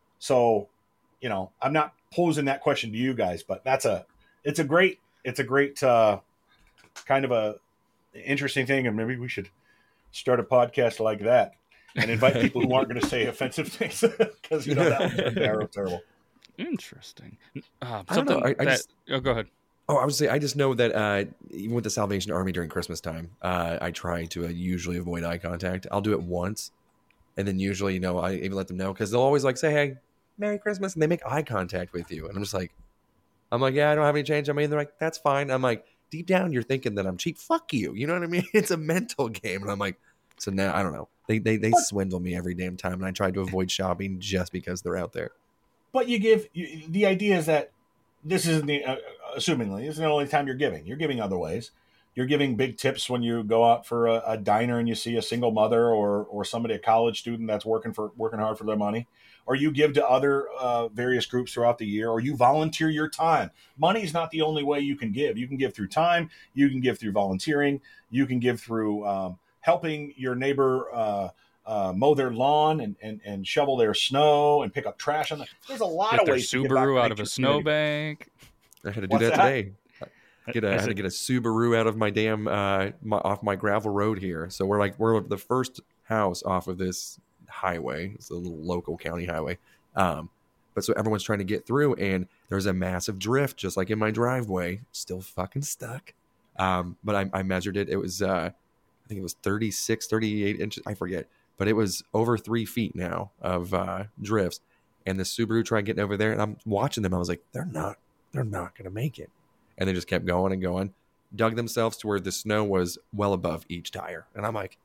So, you know, I'm not posing that question to you guys, but that's a it's a great it's a great uh, kind of a interesting thing, and maybe we should start a podcast like that and invite people who aren't going to say offensive things because you know that one's terrible, terrible. Interesting. Uh, I don't know. I, I that, just, oh, go ahead. Oh, I would say I just know that uh, even with the Salvation Army during Christmas time, uh, I try to uh, usually avoid eye contact. I'll do it once, and then usually, you know, I even let them know because they'll always like say, "Hey, Merry Christmas," and they make eye contact with you, and I'm just like, I'm like, yeah, I don't have any change. I mean, they're like, that's fine. I'm like, deep down, you're thinking that I'm cheap. Fuck you. You know what I mean? It's a mental game, and I'm like, so now I don't know. They they they swindle me every damn time, and I try to avoid shopping just because they're out there. But you give you, the idea is that this isn't the uh, assumingly this isn't the only time you're giving. You're giving other ways. You're giving big tips when you go out for a, a diner and you see a single mother or or somebody, a college student that's working for working hard for their money, or you give to other uh, various groups throughout the year, or you volunteer your time. Money is not the only way you can give. You can give through time. You can give through volunteering. You can give through um, helping your neighbor. Uh, Uh, mow their lawn and, and, and shovel their snow and pick up trash on the. There's a lot Get of their ways. Subaru to get back out of a snowbank. I had to do What's that, that? today. Get a, I had to get a Subaru out of my damn uh, my, off my gravel road here. So we're like we're the first house off of this highway. It's a little local county highway. Um, but so everyone's trying to get through, and there's a massive drift, just like in my driveway. Still fucking stuck. Um, but I, I measured it. It was uh, I think it was thirty-six, thirty-eight inches. I forget. But it was over three feet now of uh, drifts, and the Subaru tried getting over there, and I'm watching them. I was like, they're not, they're not going to make it. And they just kept going and going, dug themselves to where the snow was well above each tire. And I'm like,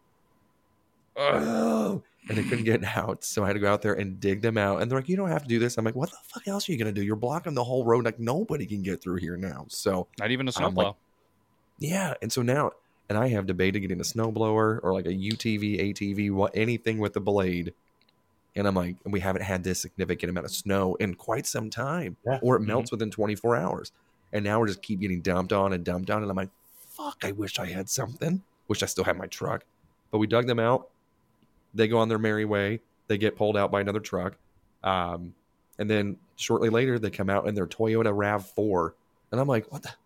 oh, and they couldn't get out. So I had to go out there and dig them out. And they're like, you don't have to do this. I'm like, what the fuck else are you going to do? You're blocking the whole road. Like nobody can get through here now. So not even a snowplow. Like, yeah. And so now, and I have debated getting a snowblower or like a U T V, A T V, what anything with the blade. And I'm like, we haven't had this significant amount of snow in quite some time, yeah. or it mm-hmm. melts within twenty-four hours. And now we're just keep getting dumped on and dumped on. And I'm like, fuck, I wish I had something. Wish I still had my truck. But we dug them out. They go on their merry way. They get pulled out by another truck. Um, and then shortly later, they come out in their Toyota RAV four. And I'm like, what the?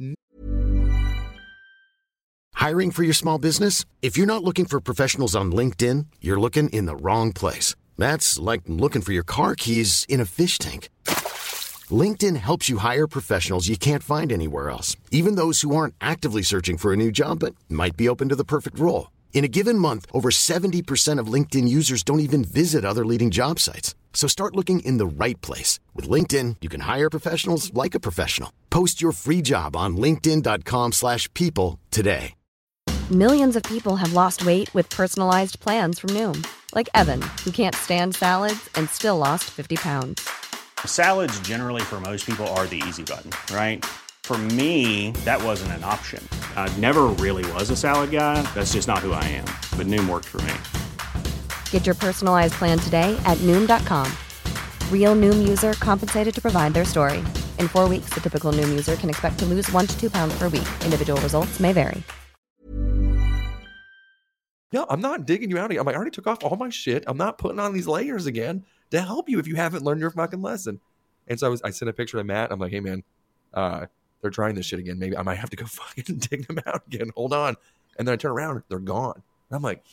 Hiring for your small business? If you're not looking for professionals on LinkedIn, you're looking in the wrong place. That's like looking for your car keys in a fish tank. LinkedIn helps you hire professionals you can't find anywhere else, even those who aren't actively searching for a new job but might be open to the perfect role. In a given month, over seventy percent of LinkedIn users don't even visit other leading job sites. So start looking in the right place. With LinkedIn, you can hire professionals like a professional. Post your free job on linkedin dot com slash people today. Millions of people have lost weight with personalized plans from Noom. Like Evan, who can't stand salads and still lost fifty pounds. Salads generally for most people are the easy button, right? For me, that wasn't an option. I never really was a salad guy. That's just not who I am. But Noom worked for me. Get your personalized plan today at Noom dot com. Real Noom user compensated to provide their story. In four weeks, the typical Noom user can expect to lose one to two pounds per week. Individual results may vary. No, I'm not digging you out. I'm like, I already took off all my shit. I'm not putting on these layers again to help you if you haven't learned your fucking lesson. And so I was, I sent a picture to Matt. I'm like, hey man, uh, they're trying this shit again. Maybe I might have to go fucking dig them out again. Hold on. And then I turn around, they're gone. And I'm like,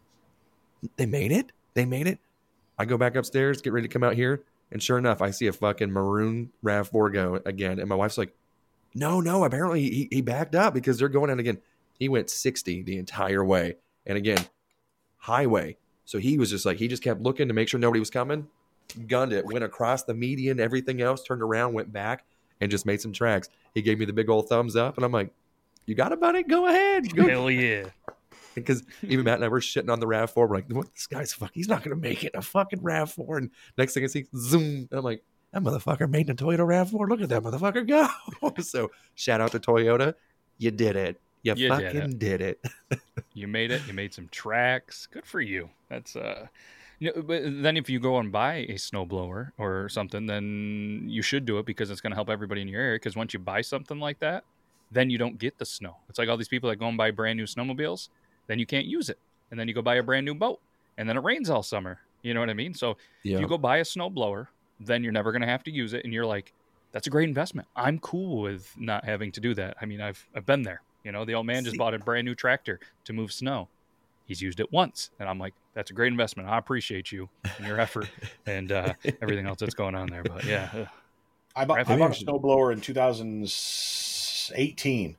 they made it? They made it? I go back upstairs, get ready to come out here. And sure enough, I see a fucking maroon RAV four go again. And my wife's like, no, no, apparently he, he backed up because they're going out again. He went sixty the entire way. And again, highway. So he was just like, he just kept looking to make sure nobody was coming. Gunned it, went across the median, everything else, turned around, went back, and just made some tracks. He gave me the big old thumbs up. And I'm like, you got it, buddy? Go ahead. Go. Hell yeah. Because even Matt and I were shitting on the RAV four. We're like, what? This guy's fuck. He's not going to make it. A fucking RAV four. And next thing I see, zoom. And I'm like, that motherfucker made a Toyota RAV four. Look at that motherfucker go. So shout out to Toyota. You did it. You, you fucking did it. Did it. You made it. You made some tracks. Good for you. That's, uh, you know, but then if you go and buy a snowblower or something, then you should do it because it's going to help everybody in your area. Because once you buy something like that, then you don't get the snow. It's like all these people that go and buy brand new snowmobiles. Then you can't use it. And then you go buy a brand new boat. And then it rains all summer. You know what I mean? So yeah. If you go buy a snowblower, then you're never going to have to use it. And you're like, that's a great investment. I'm cool with not having to do that. I mean, I've I've been there. You know, the old man just bought a brand new tractor to move snow. He's used it once. And I'm like, that's a great investment. I appreciate you and your effort and uh, everything else that's going on there. But yeah. I bought, I bought a snowblower in two thousand eighteen.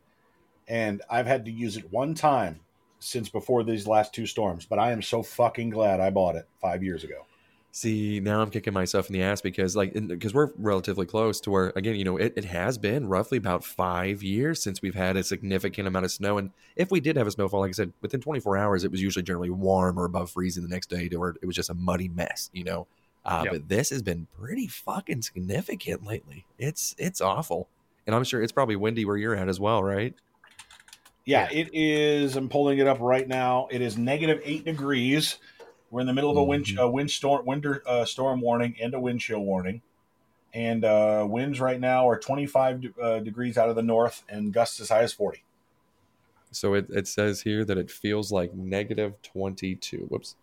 And I've had to use it one time since before these last two storms, but I am so fucking glad I bought it five years ago. See, now I'm kicking myself in the ass because like, because we're relatively close to where, again, you know, it, it has been roughly about five years since we've had a significant amount of snow. And if we did have a snowfall, like I said, within twenty-four hours, it was usually generally warm or above freezing the next day to where it was just a muddy mess, you know? Uh, yep. But this has been pretty fucking significant lately. It's, it's awful. And I'm sure it's probably windy where you're at as well, right? Yeah, it is. I'm pulling it up right now. It is negative eight degrees. We're in the middle of a wind, uh, wind storm, winter uh, storm warning and a wind chill warning. And uh, winds right now are twenty-five uh, degrees out of the north and gusts as high as forty. So it, it says here that it feels like negative twenty-two. Whoops.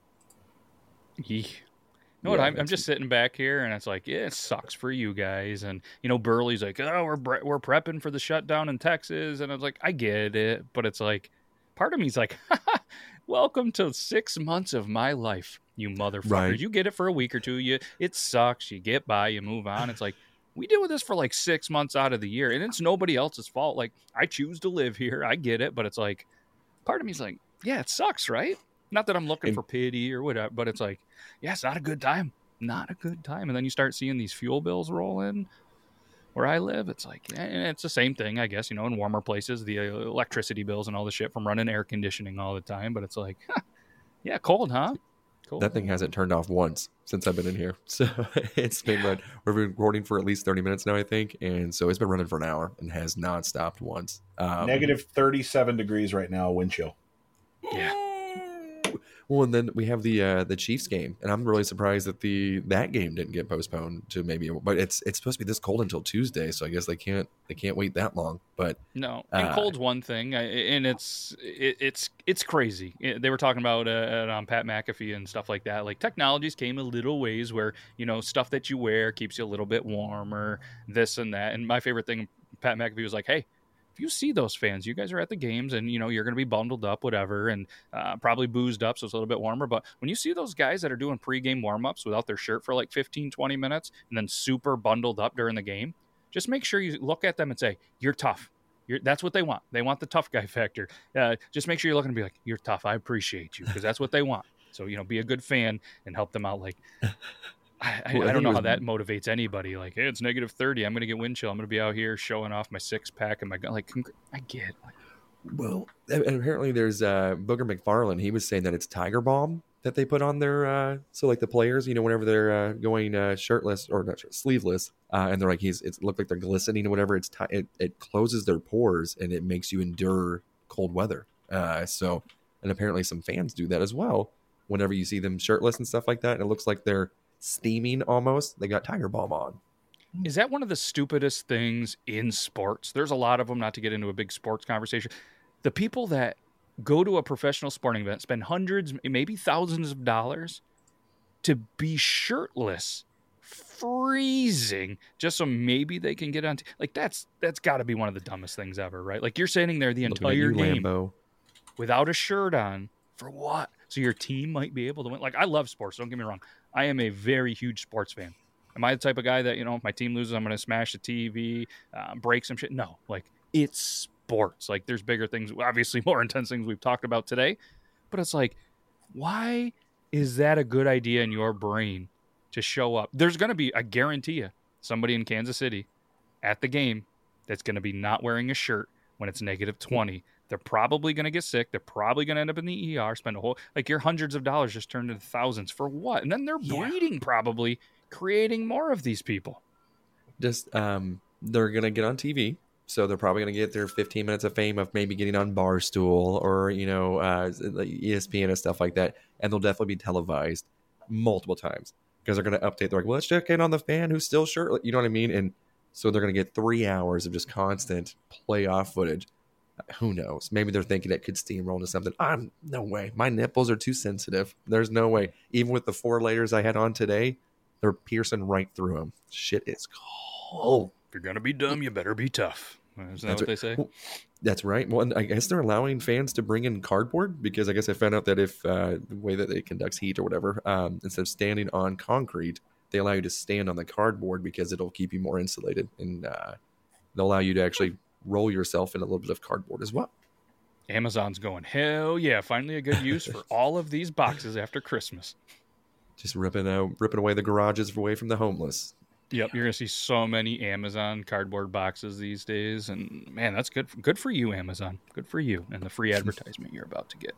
Yeesh. You know what? Yeah, I'm, I'm just sitting back here, and it's like, yeah, it sucks for you guys. And, you know, Burley's like, oh, we're bre- we're prepping for the shutdown in Texas. And I was like, I get it. But it's like, part of me's like, welcome to six months of my life, you motherfuckers. Right. You get it for a week or two. You It sucks. You get by. You move on. It's like, we deal with this for like six months out of the year. And it's nobody else's fault. Like, I choose to live here. I get it. But it's like, part of me's like, yeah, it sucks, right? Not that I'm looking and, for pity or whatever, but it's like, yeah, it's not a good time. Not a good time. And then you start seeing these fuel bills roll in where I live. It's like, yeah, and it's the same thing, I guess, you know, in warmer places, the electricity bills and all the shit from running air conditioning all the time. But it's like, huh, yeah, cold, huh? Cold. That thing hasn't turned off once since I've been in here. So it's been run. We've been recording for at least thirty minutes now, I think. And so it's been running for an hour and has not stopped once. Um, Negative thirty-seven degrees right now, wind chill. Yeah. Well, and then we have the uh, the Chiefs game, and I'm really surprised that the that game didn't get postponed to maybe. But it's it's supposed to be this cold until Tuesday, so I guess they can't they can't wait that long. But no, and uh, cold's one thing, and it's it, it's it's crazy. They were talking about uh, on Pat McAfee and stuff like that. Like technologies came a little ways where you know stuff that you wear keeps you a little bit warmer, this and that. And my favorite thing, Pat McAfee was like, "Hey, you see those fans, you guys are at the games and, you know, you're going to be bundled up, whatever, and uh, probably boozed up, so it's a little bit warmer. But when you see those guys that are doing pregame warm-ups without their shirt for like fifteen, twenty minutes and then super bundled up during the game, just make sure you look at them and say, you're tough. You're, that's what they want. They want the tough guy factor. Uh, just make sure you're looking to be like, you're tough. I appreciate you, because that's what they want. So, you know, be a good fan and help them out. Like, I, I, well, I don't know how that motivates anybody. Like, hey, it's negative thirty. I'm going to get wind chill. I'm going to be out here showing off my six pack and my gun. Like, I get. Like, well, and apparently there's uh, Booger McFarland. He was saying that it's Tiger Balm that they put on their. Uh, so like the players, you know, whenever they're uh, going uh, shirtless or not shirt, sleeveless, uh, and they're like he's it looked like they're glistening or whatever. It's t- it it closes their pores and it makes you endure cold weather. Uh, so and apparently some fans do that as well. Whenever you see them shirtless and stuff like that, and it looks like they're steaming almost, they got Tiger Balm on. Is that one of the stupidest things in sports? There's a lot of them, not to get into a big sports conversation. The people that go to a professional sporting event, spend hundreds, maybe thousands of dollars to be shirtless freezing just so maybe they can get on. T- like that's that's got to be one of the dumbest things ever, right? Like you're sitting there the entire you, game Lambo. without a shirt on for what? So your team might be able to win. Like I love sports. Don't get me wrong. I am a very huge sports fan. Am I the type of guy that, you know, if my team loses, I'm going to smash the T V, uh, break some shit? No, like it's sports. Like there's bigger things, obviously more intense things we've talked about today. But it's like, why is that a good idea in your brain to show up? There's going to be, I guarantee you, somebody in Kansas City at the game that's going to be not wearing a shirt when it's negative twenty. They're probably going to get sick. They're probably going to end up in the E R, spend a whole, like your hundreds of dollars just turned into thousands for what? And then they're Yeah. breeding probably, creating more of these people. Just um, they're gonna get on T V, so they're probably gonna get their fifteen minutes of fame of maybe getting on Barstool or you know uh, E S P N and stuff like that, and they'll definitely be televised multiple times because they're gonna update. They're like, well, let's check in on the fan who's still shirtless. You know what I mean? And so they're gonna get three hours of just constant playoff footage. Who knows? Maybe they're thinking it could steamroll into something. I'm no way. My nipples are too sensitive. There's no way. Even with the four layers I had on today, they're piercing right through them. Shit is cold. If you're going to be dumb, you better be tough. Isn't that That's what right. they say? Well, that's right. Well, and I guess they're allowing fans to bring in cardboard because I guess I found out that if uh, the way that it conducts heat or whatever, um, instead of standing on concrete, they allow you to stand on the cardboard because it'll keep you more insulated. And uh, they'll allow you to actually roll yourself in a little bit of cardboard as well. Amazon's going, hell yeah, finally a good use for all of these boxes after Christmas. Just ripping out, ripping away the garages away from the homeless. Yep, you're gonna see so many Amazon cardboard boxes these days, and man, that's good. Good for you, Amazon. Good for you, and the free advertisement you're about to get.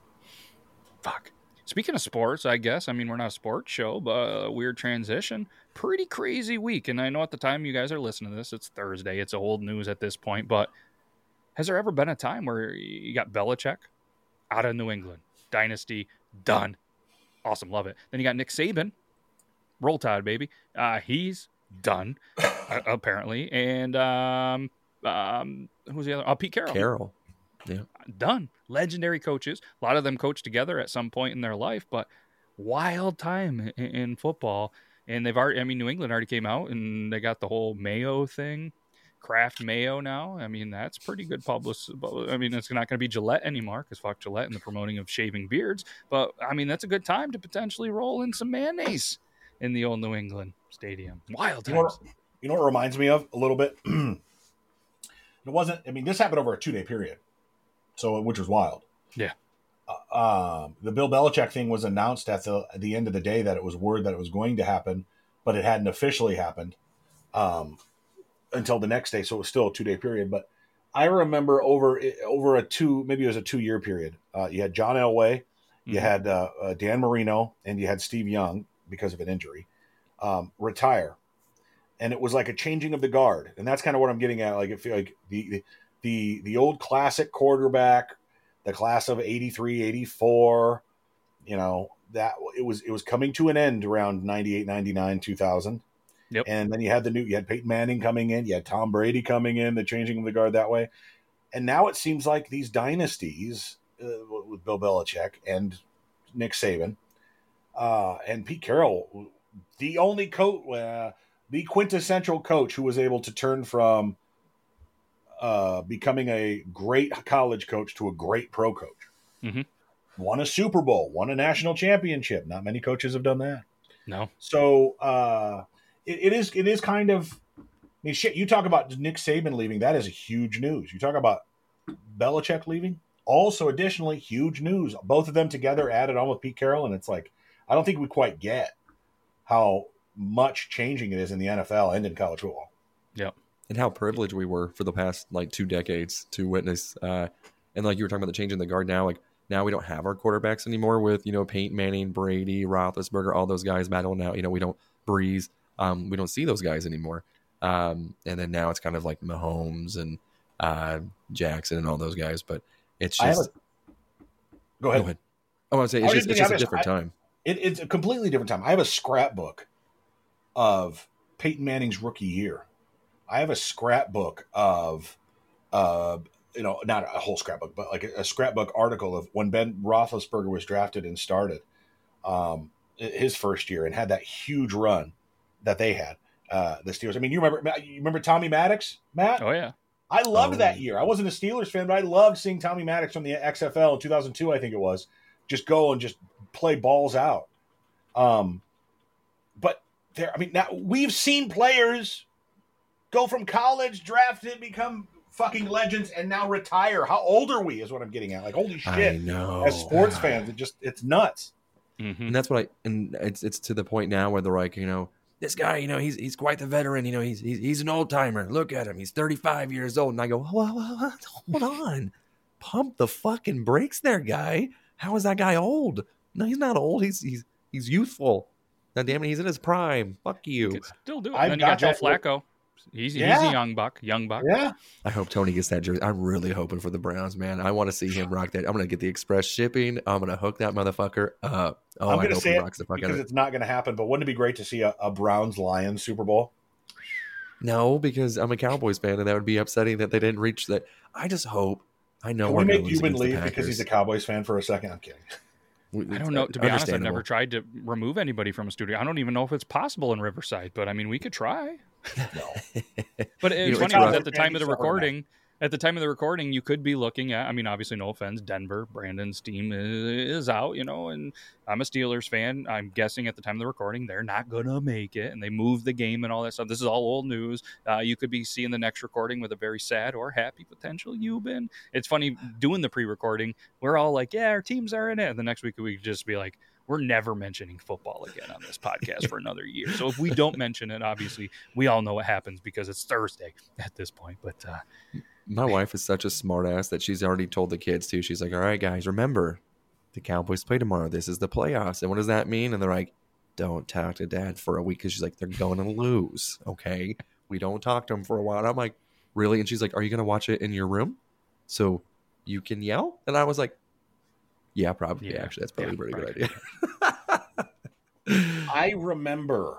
Fuck. Speaking of sports, I guess. I mean, we're not a sports show, but a weird transition. Pretty crazy week, and I know at the time you guys are listening to this, it's Thursday. It's old news at this point, but has there ever been a time where you got Belichick out of New England dynasty done? Awesome, love it. Then you got Nick Saban, roll tide, baby. Uh, he's done, uh, apparently. And um, um, who's the other? Oh, Pete Carroll. Carroll, yeah, done. Legendary coaches. A lot of them coached together at some point in their life, but wild time in, in football. And they've already, I mean, New England already came out and they got the whole Mayo thing. Kraft Mayo now. I mean, that's pretty good publicity. I mean, it's not going to be Gillette anymore because fuck Gillette and the promoting of shaving beards. But, I mean, that's a good time to potentially roll in some mayonnaise in the old New England stadium. Wild times. You know what, you know what it reminds me of a little bit? It wasn't, I mean, this happened over a two-day period, so which was wild. Yeah. Uh, um, the Bill Belichick thing was announced at the, at the end of the day that it was word that it was going to happen, but it hadn't officially happened. Um until the next day, so it was still a two-day period. But I remember over over a two, maybe it was a two-year period, uh, you had John Elway, you mm-hmm. had uh, uh, Dan Marino, and you had Steve Young, because of an injury, um, retire. And it was like a changing of the guard. And that's kind of what I'm getting at. Like, I feel like the, the, the old classic quarterback, the class of eighty-three, eighty-four, you know, that it was, it was coming to an end around ninety-eight, ninety-nine, two thousand. Yep. And then you had the new, you had Peyton Manning coming in, you had Tom Brady coming in, the changing of the guard that way. And now it seems like these dynasties uh, with Bill Belichick and Nick Saban uh, and Pete Carroll, the only coach, uh, the quintessential coach who was able to turn from uh, becoming a great college coach to a great pro coach. Mm-hmm. Won a Super Bowl, won a national championship. Not many coaches have done that. No. So, uh, It, it is. It is kind of. I mean, shit. You talk about Nick Saban leaving. That is huge news. You talk about Belichick leaving. Also, additionally, huge news. Both of them together added on with Pete Carroll, and it's like I don't think we quite get how much changing it is in the N F L and in college football. Yep. And how privileged we were for the past like two decades to witness. Uh, and like you were talking about the change in the guard now, like now we don't have our quarterbacks anymore with you know Peyton Manning, Brady, Roethlisberger, all those guys battling out. You know we don't Breeze. Um, we don't see those guys anymore. Um, and then now it's kind of like Mahomes and uh, Jackson and all those guys. But it's just. A, go ahead. Go ahead. Oh, I would say it's just, it's just a different I, time. It, it's a completely different time. I have a scrapbook of Peyton Manning's rookie year. I have a scrapbook of, uh, you know, not a whole scrapbook, but like a, a scrapbook article of when Ben Roethlisberger was drafted and started um, his first year and had that huge run that they had. uh, the Steelers. I mean, you remember you remember Tommy Maddox, Matt? Oh yeah, I loved Oh. that year. I wasn't a Steelers fan, but I loved seeing Tommy Maddox from the X F L in two thousand two, I think it was, just go and just play balls out. Um, but there, I mean, now we've seen players go from college, drafted, become fucking legends, and now retire. How old are we? Is what I'm getting at. Like, holy shit! I know. As sports fans, it just it's nuts. mm-hmm. And that's what I and it's it's to the point now where they're like, you know, this guy, you know, he's he's quite the veteran. You know, he's he's, he's an old timer. Look at him. He's thirty-five years old. And I go, whoa, whoa, whoa, hold on, pump the fucking brakes, there, guy. How is that guy old? No, he's not old. He's he's he's youthful. Now, damn it, he's in his prime. Fuck you. You could still do it. I've And then you got got Joe that- Flacco. He's, Yeah. he's a young buck, young buck. Yeah, I hope Tony gets that jersey. I'm really hoping for the Browns, man. I want to see him rock that. I'm gonna get the express shipping. I'm gonna hook that motherfucker up. Oh, I'm I going to hope say he it rocks the fuck out because of it. it's not going to happen. But wouldn't it be great to see a, a Browns Lions Super Bowl? No, because I'm a Cowboys fan, and that would be upsetting that they didn't reach that. I just hope. I know Can we're we gonna make lose Cuban against the leave because he's a Packers. Cowboys fan for a second? I'm kidding. We- I don't know. To be honest, I've understandable. never tried to remove anybody from a studio. I don't even know if it's possible in Riverside, but I mean, we could try. No. But You it's know, funny it's because rough. at the time of the Andy Silver, recording, at the time of the recording, you could be looking at. I mean, obviously, no offense, Denver, Brandon's team is, is out, you know, and I'm a Steelers fan. I'm guessing at the time of the recording, they're not gonna make it, and they moved the game and all that stuff. This is all old news. Uh, you could be seeing the next recording with a very sad or happy potential Eubin. It's funny doing the pre-recording. We're all like, yeah, our teams are in it, and the next week we could just be like, we're never mentioning football again on this podcast for another year. So if we don't mention it, obviously, we all know what happens because it's Thursday at this point. But uh, My wife is such a smart ass that she's already told the kids too. She's like, all right, guys, remember, the Cowboys play tomorrow. This is the playoffs. And what does that mean? And they're like, don't talk to dad for a week. Because she's like, they're going to lose. Okay. We don't talk to them for a while. And I'm like, really? And she's like, are you going to watch it in your room so you can yell? And I was like, yeah, probably. Yeah. Actually, that's probably Yeah, a pretty probably. good idea. I remember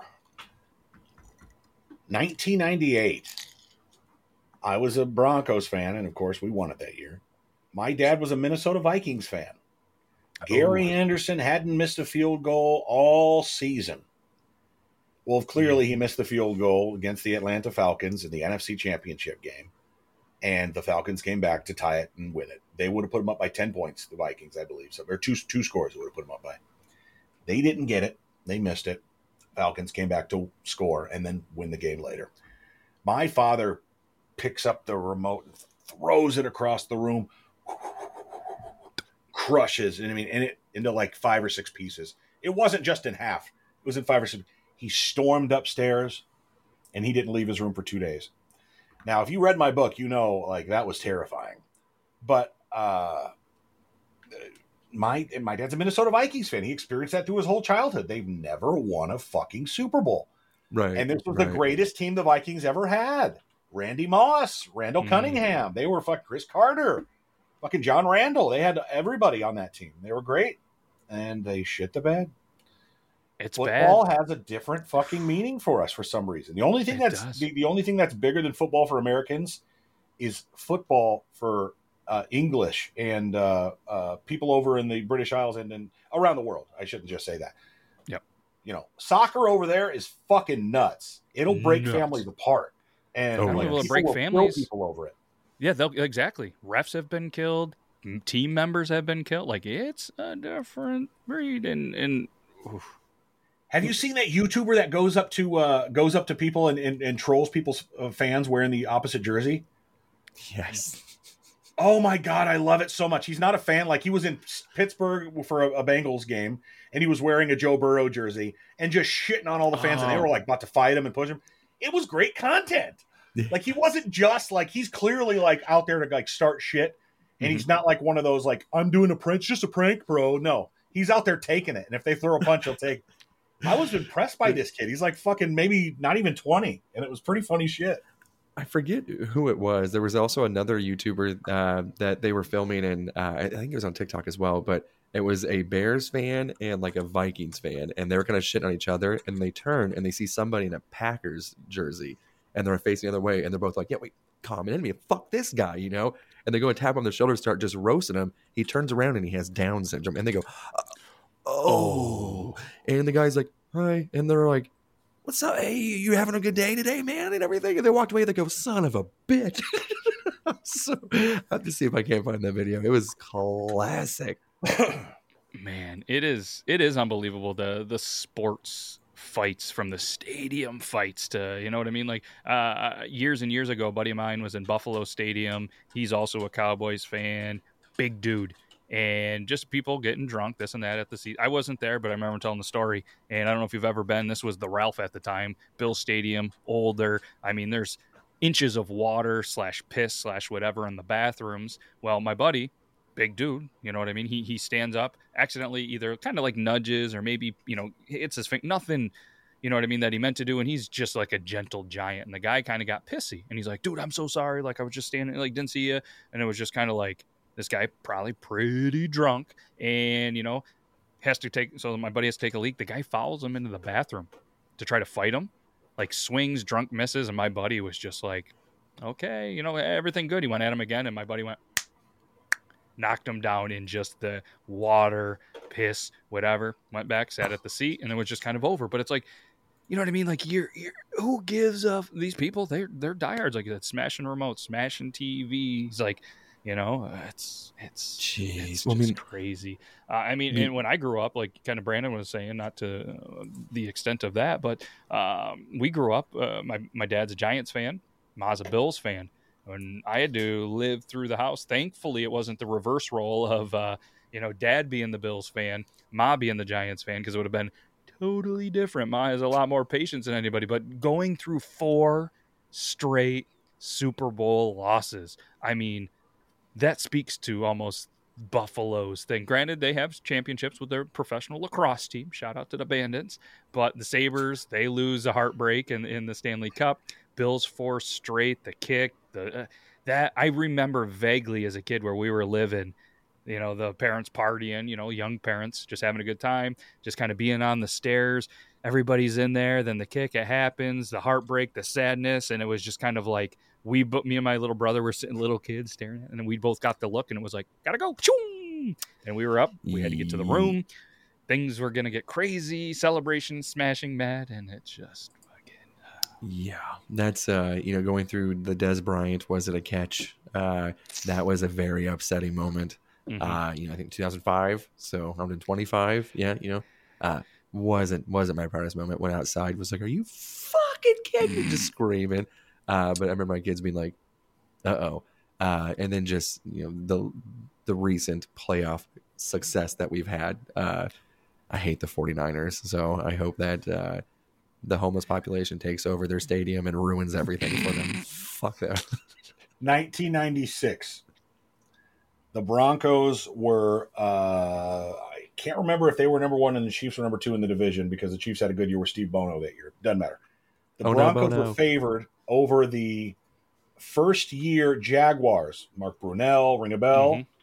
nineteen ninety-eight. I was a Broncos fan, and of course, we won it that year. My dad was a Minnesota Vikings fan. Gary Anderson hadn't missed a field goal all season. Well, clearly he missed the field goal against the Atlanta Falcons in the N F C Championship game, and the Falcons came back to tie it and win it. They would have put them up by ten points, the Vikings, I believe. So, or two, two scores they would have put them up by. They didn't get it. They missed it. Falcons came back to score and then win the game later. My father picks up the remote and throws it across the room, crushes, and I mean, and it into like five or six pieces. It wasn't just in half. It was in five or six. He stormed upstairs, and he didn't leave his room for two days. Now, if you read my book, you know, like, that was terrifying. But uh, my my dad's a Minnesota Vikings fan. He experienced that through his whole childhood. They've never won a fucking Super Bowl. Right. And this was right. the greatest team the Vikings ever had. Randy Moss, Randall Mm. Cunningham. They were fucking Chris Carter, fucking John Randall. They had everybody on that team. They were great. And they shit the bed. it's Football bad. has a different fucking meaning for us for some reason. The only thing It that's does. the, the only thing that's bigger than football for Americans is football for uh, English and uh, uh, people over in the British Isles and, and around the world. I shouldn't just say that. Yep. You know, soccer over there is fucking nuts. It'll break Nuts. families apart, and Oh, I mean, yeah. Will it people break will kill families? people over it. Yeah, they'll exactly. Refs have been killed. m- Team members have been killed. Like, it's a different breed. And and oof. Have you seen that YouTuber that goes up to uh, goes up to people and, and, and trolls people's uh, fans wearing the opposite jersey? Yes. Oh my God, I love it so much. He's not a fan. Like, he was in Pittsburgh for a, a Bengals game, and he was wearing a Joe Burrow jersey and just shitting on all the fans, and they Oh. were like about to fight him and push him. It was great content. Like, he wasn't just like, he's clearly like out there to like start shit, and he's not like one of those like, I'm doing a prank, it's just a prank, bro. No, he's out there taking it, and if they throw a punch, he'll take. I was impressed by this kid. He's like fucking maybe not even twenty, and it was pretty funny shit. I forget who it was. There was also another YouTuber uh, that they were filming, and uh, I think it was on TikTok as well. But it was a Bears fan and like a Vikings fan, and they were kind of shitting on each other. And they turn and they see somebody in a Packers jersey, and they're facing the other way, and they're both like, "Yeah, wait, common enemy, fuck this guy," you know. And they go and tap him on the shoulder, start just roasting him. He turns around and he has Down syndrome, and they go, "Oh," and the guy's like, "Hi," and they're like, what's up? Hey, you having a good day today, man? And everything. And they walked away. They go, son of a bitch. So I have to see if I can't find that video. It was classic. Man, it is it is unbelievable, the the sports fights, from the stadium fights to, you know what I mean? Like uh, years and years ago, a buddy of mine was in Buffalo Stadium. He's also a Cowboys fan, big dude. And just people getting drunk, this and that at the seat. I wasn't there, but I remember telling the story. And I don't know if you've ever been. This was the Ralph at the time, Bill Stadium, older. I mean, there's inches of water slash piss slash whatever in the bathrooms. Well, my buddy, big dude, you know what I mean? He he stands up, accidentally either kind of like nudges or maybe, you know, hits his finger. Nothing, you know what I mean, that he meant to do. And he's just like a gentle giant. And the guy kind of got pissy. And he's like, dude, I'm so sorry. Like, I was just standing, like, didn't see you. And it was just kind of like, this guy probably pretty drunk and, you know, has to take, so my buddy has to take a leak. The guy follows him into the bathroom to try to fight him, like swings, drunk misses. And my buddy was just like, okay, you know, everything good. He went at him again. And my buddy went, knocked him down in just the water, piss, whatever, went back, sat at the seat, and it was just kind of over. But it's like, you know what I mean? Like, you're, you're who gives up? These people, they're, they're diehards like that, smashing remotes, smashing T Vs, like, you know, uh, it's it's, Jeez. it's Well, just I mean, crazy. Uh, I mean, you, and when I grew up, like kind of Brandon was saying, not to uh, the extent of that, but um, we grew up, uh, my, my dad's a Giants fan, Ma's a Bills fan. When I had to live through the house, thankfully it wasn't the reverse role of, uh, you know, dad being the Bills fan, Ma being the Giants fan, because it would have been totally different. Ma has a lot more patience than anybody, but going through four straight Super Bowl losses, I mean, that speaks to almost Buffalo's thing. Granted, they have championships with their professional lacrosse team. Shout out to the Bandits. But the Sabres, they lose a heartbreak in, in the Stanley Cup. Bills four straight, the kick, the uh, that I remember vaguely as a kid where we were living, you know, the parents partying, you know, young parents just having a good time, just kind of being on the stairs. Everybody's in there. Then the kick, it happens, the heartbreak, the sadness. And it was just kind of like, we, me and my little brother were sitting, little kids staring at it, and we both got the look, and it was like, gotta go. And we were up. We had to get to the room. Things were going to get crazy, celebration, smashing mad, and it just fucking. Uh... Yeah, that's, uh, you know, going through the Dez Bryant, was it a catch? Uh, that was a very upsetting moment. Mm-hmm. Uh, you know, I think two thousand five, so I'm in twenty-five. Yeah, you know, uh, wasn't wasn't my proudest moment. Went outside, was like, "Are you fucking kidding me?" Just screaming. Uh, but I remember my kids being like, "Uh-oh," uh, and then just, you know, the the recent playoff success that we've had. Uh, I hate the 49ers, so I hope that uh, the homeless population takes over their stadium and ruins everything for them. Fuck that. nineteen ninety-six. The Broncos were, uh, I can't remember if they were number one and the Chiefs were number two in the division, because the Chiefs had a good year with Steve Bono that year. Doesn't matter. The oh, Broncos no, were favored over the first year Jaguars. Mark Brunell, ring a bell. Mm-hmm.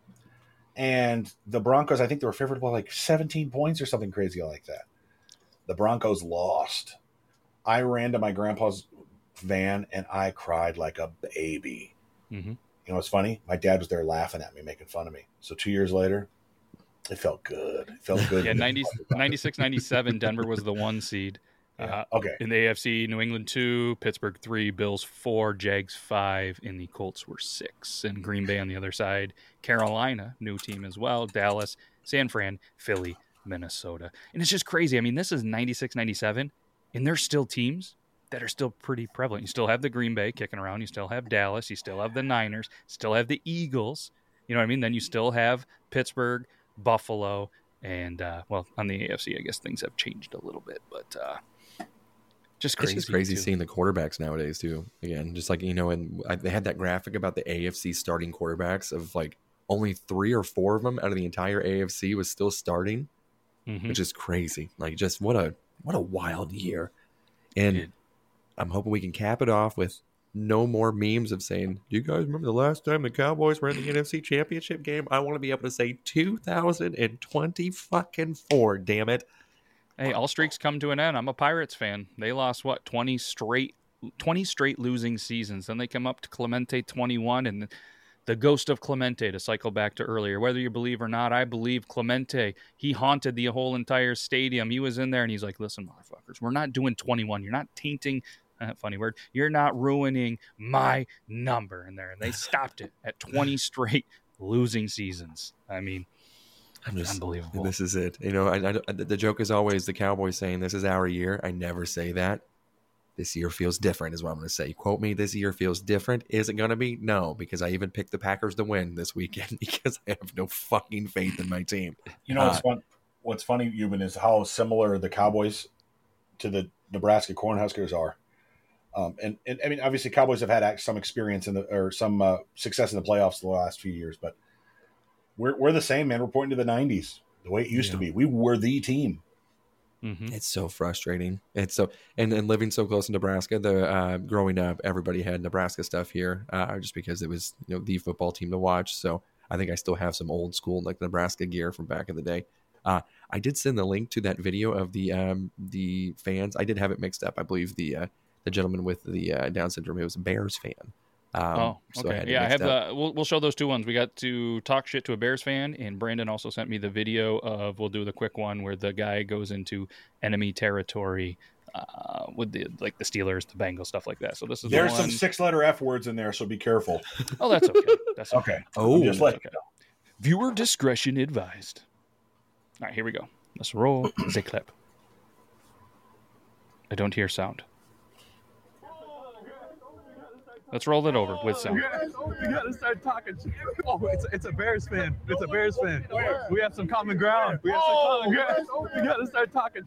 And the Broncos, I think they were favored by like seventeen points or something crazy like that. The Broncos lost. I ran to my grandpa's van and I cried like a baby. Mm-hmm. You know what's funny? My dad was there laughing at me, making fun of me. So two years later, it felt good. It felt good. Yeah, ninety, ninety-six, ninety-seven, Denver was the one seed. Yeah. Uh, okay. In the A F C, New England two, Pittsburgh three, Bills four, Jags five, and the Colts were six. And Green Bay on the other side, Carolina, new team as well, Dallas, San Fran, Philly, Minnesota. And it's just crazy. I mean, this is ninety-six, ninety-seven, and there's still teams that are still pretty prevalent. You still have the Green Bay kicking around. You still have Dallas. You still have the Niners. Still have the Eagles. You know what I mean? Then you still have Pittsburgh, Buffalo, and, uh, well, on the A F C, I guess things have changed a little bit, but uh, just crazy. It's just crazy too. seeing the quarterbacks nowadays, too. Again, just like, you know, and I, they had that graphic about the A F C starting quarterbacks of like only three or four of them out of the entire A F C was still starting, mm-hmm. which is crazy. Like, just what a what a wild year. And Dude. I'm hoping we can cap it off with no more memes of saying, do you guys remember the last time the Cowboys were in the N F C Championship game? I want to be able to say two thousand twenty fucking four, damn it. Hey, all streaks come to an end. I'm a Pirates fan. They lost, what, twenty straight twenty straight losing seasons. Then they come up to Clemente twenty-one, and The ghost of Clemente, to cycle back to earlier. Whether you believe or not, I believe Clemente. He haunted the whole entire stadium. He was in there, and he's like, listen, motherfuckers, we're not doing twenty-one. You're not tainting, uh, funny word, you're not ruining my number in there. And they stopped it at twenty straight losing seasons. I mean, I'm just, unbelievable. This is it. You know, I, I, the joke is always the Cowboys saying, this is our year. I never say that. This year feels different is what I'm going to say. Quote me, this year feels different. Is it going to be? No, because I even picked the Packers to win this weekend because I have no fucking faith in my team. You know what's, uh, fun, what's funny, Euban, is how similar the Cowboys to the Nebraska Cornhuskers are. Um, and, and, I mean, obviously Cowboys have had some experience in the or some uh, success in the playoffs the last few years, but we're we're the same, man. We're pointing to the nineties, the way it used yeah. to be. We were the team. Mm-hmm. It's so frustrating. It's so and, and living so close to Nebraska. The uh, growing up, everybody had Nebraska stuff here, uh, just because it was you know the football team to watch. So I think I still have some old school like Nebraska gear from back in the day. Uh, I did send the link to that video of the um, the fans. I did have it mixed up. I believe the uh, the gentleman with the uh, Down syndrome, it was a Bears fan. Um, oh, okay. So I yeah, I have the. We'll we'll show those two ones. We got to talk shit to a Bears fan, and Brandon also sent me the video of. We'll do the quick one where the guy goes into enemy territory uh, with the like the Steelers, the Bengals, stuff like that. So this is there's the some six-letter F words in there, so be careful. Oh, that's okay. That's okay. okay. Oh, just like okay. Viewer discretion advised. All right, here we go. Let's roll the clip. I don't hear sound. Let's roll it over with sound. You gotta, you gotta start talking. Oh, it's, it's a Bears fan. It's a Bears fan. We have some common ground. We have some common ground. You gotta start talking.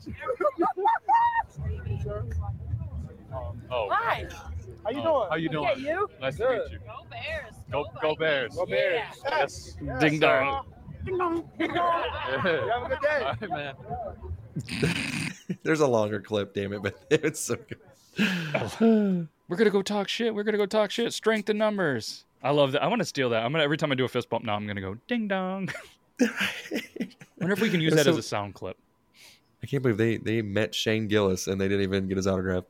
Oh. Hi. How you doing? How you doing? Okay, you? Nice Good. to meet you. Go Bears. Go, go Bears. Go Bears. Yes. yes. Ding dong. Ding dong. Ding dong. You have a good day. All right, man. There's a longer clip, damn it, but it's so good. We're gonna go talk shit. We're gonna go talk shit. Strength in numbers. I love that. I want to steal that. I'm gonna every time I do a fist bump now, I'm gonna go ding dong. Wonder if we can use that so, as a sound clip. I can't believe they they met Shane Gillis and they didn't even get his autograph.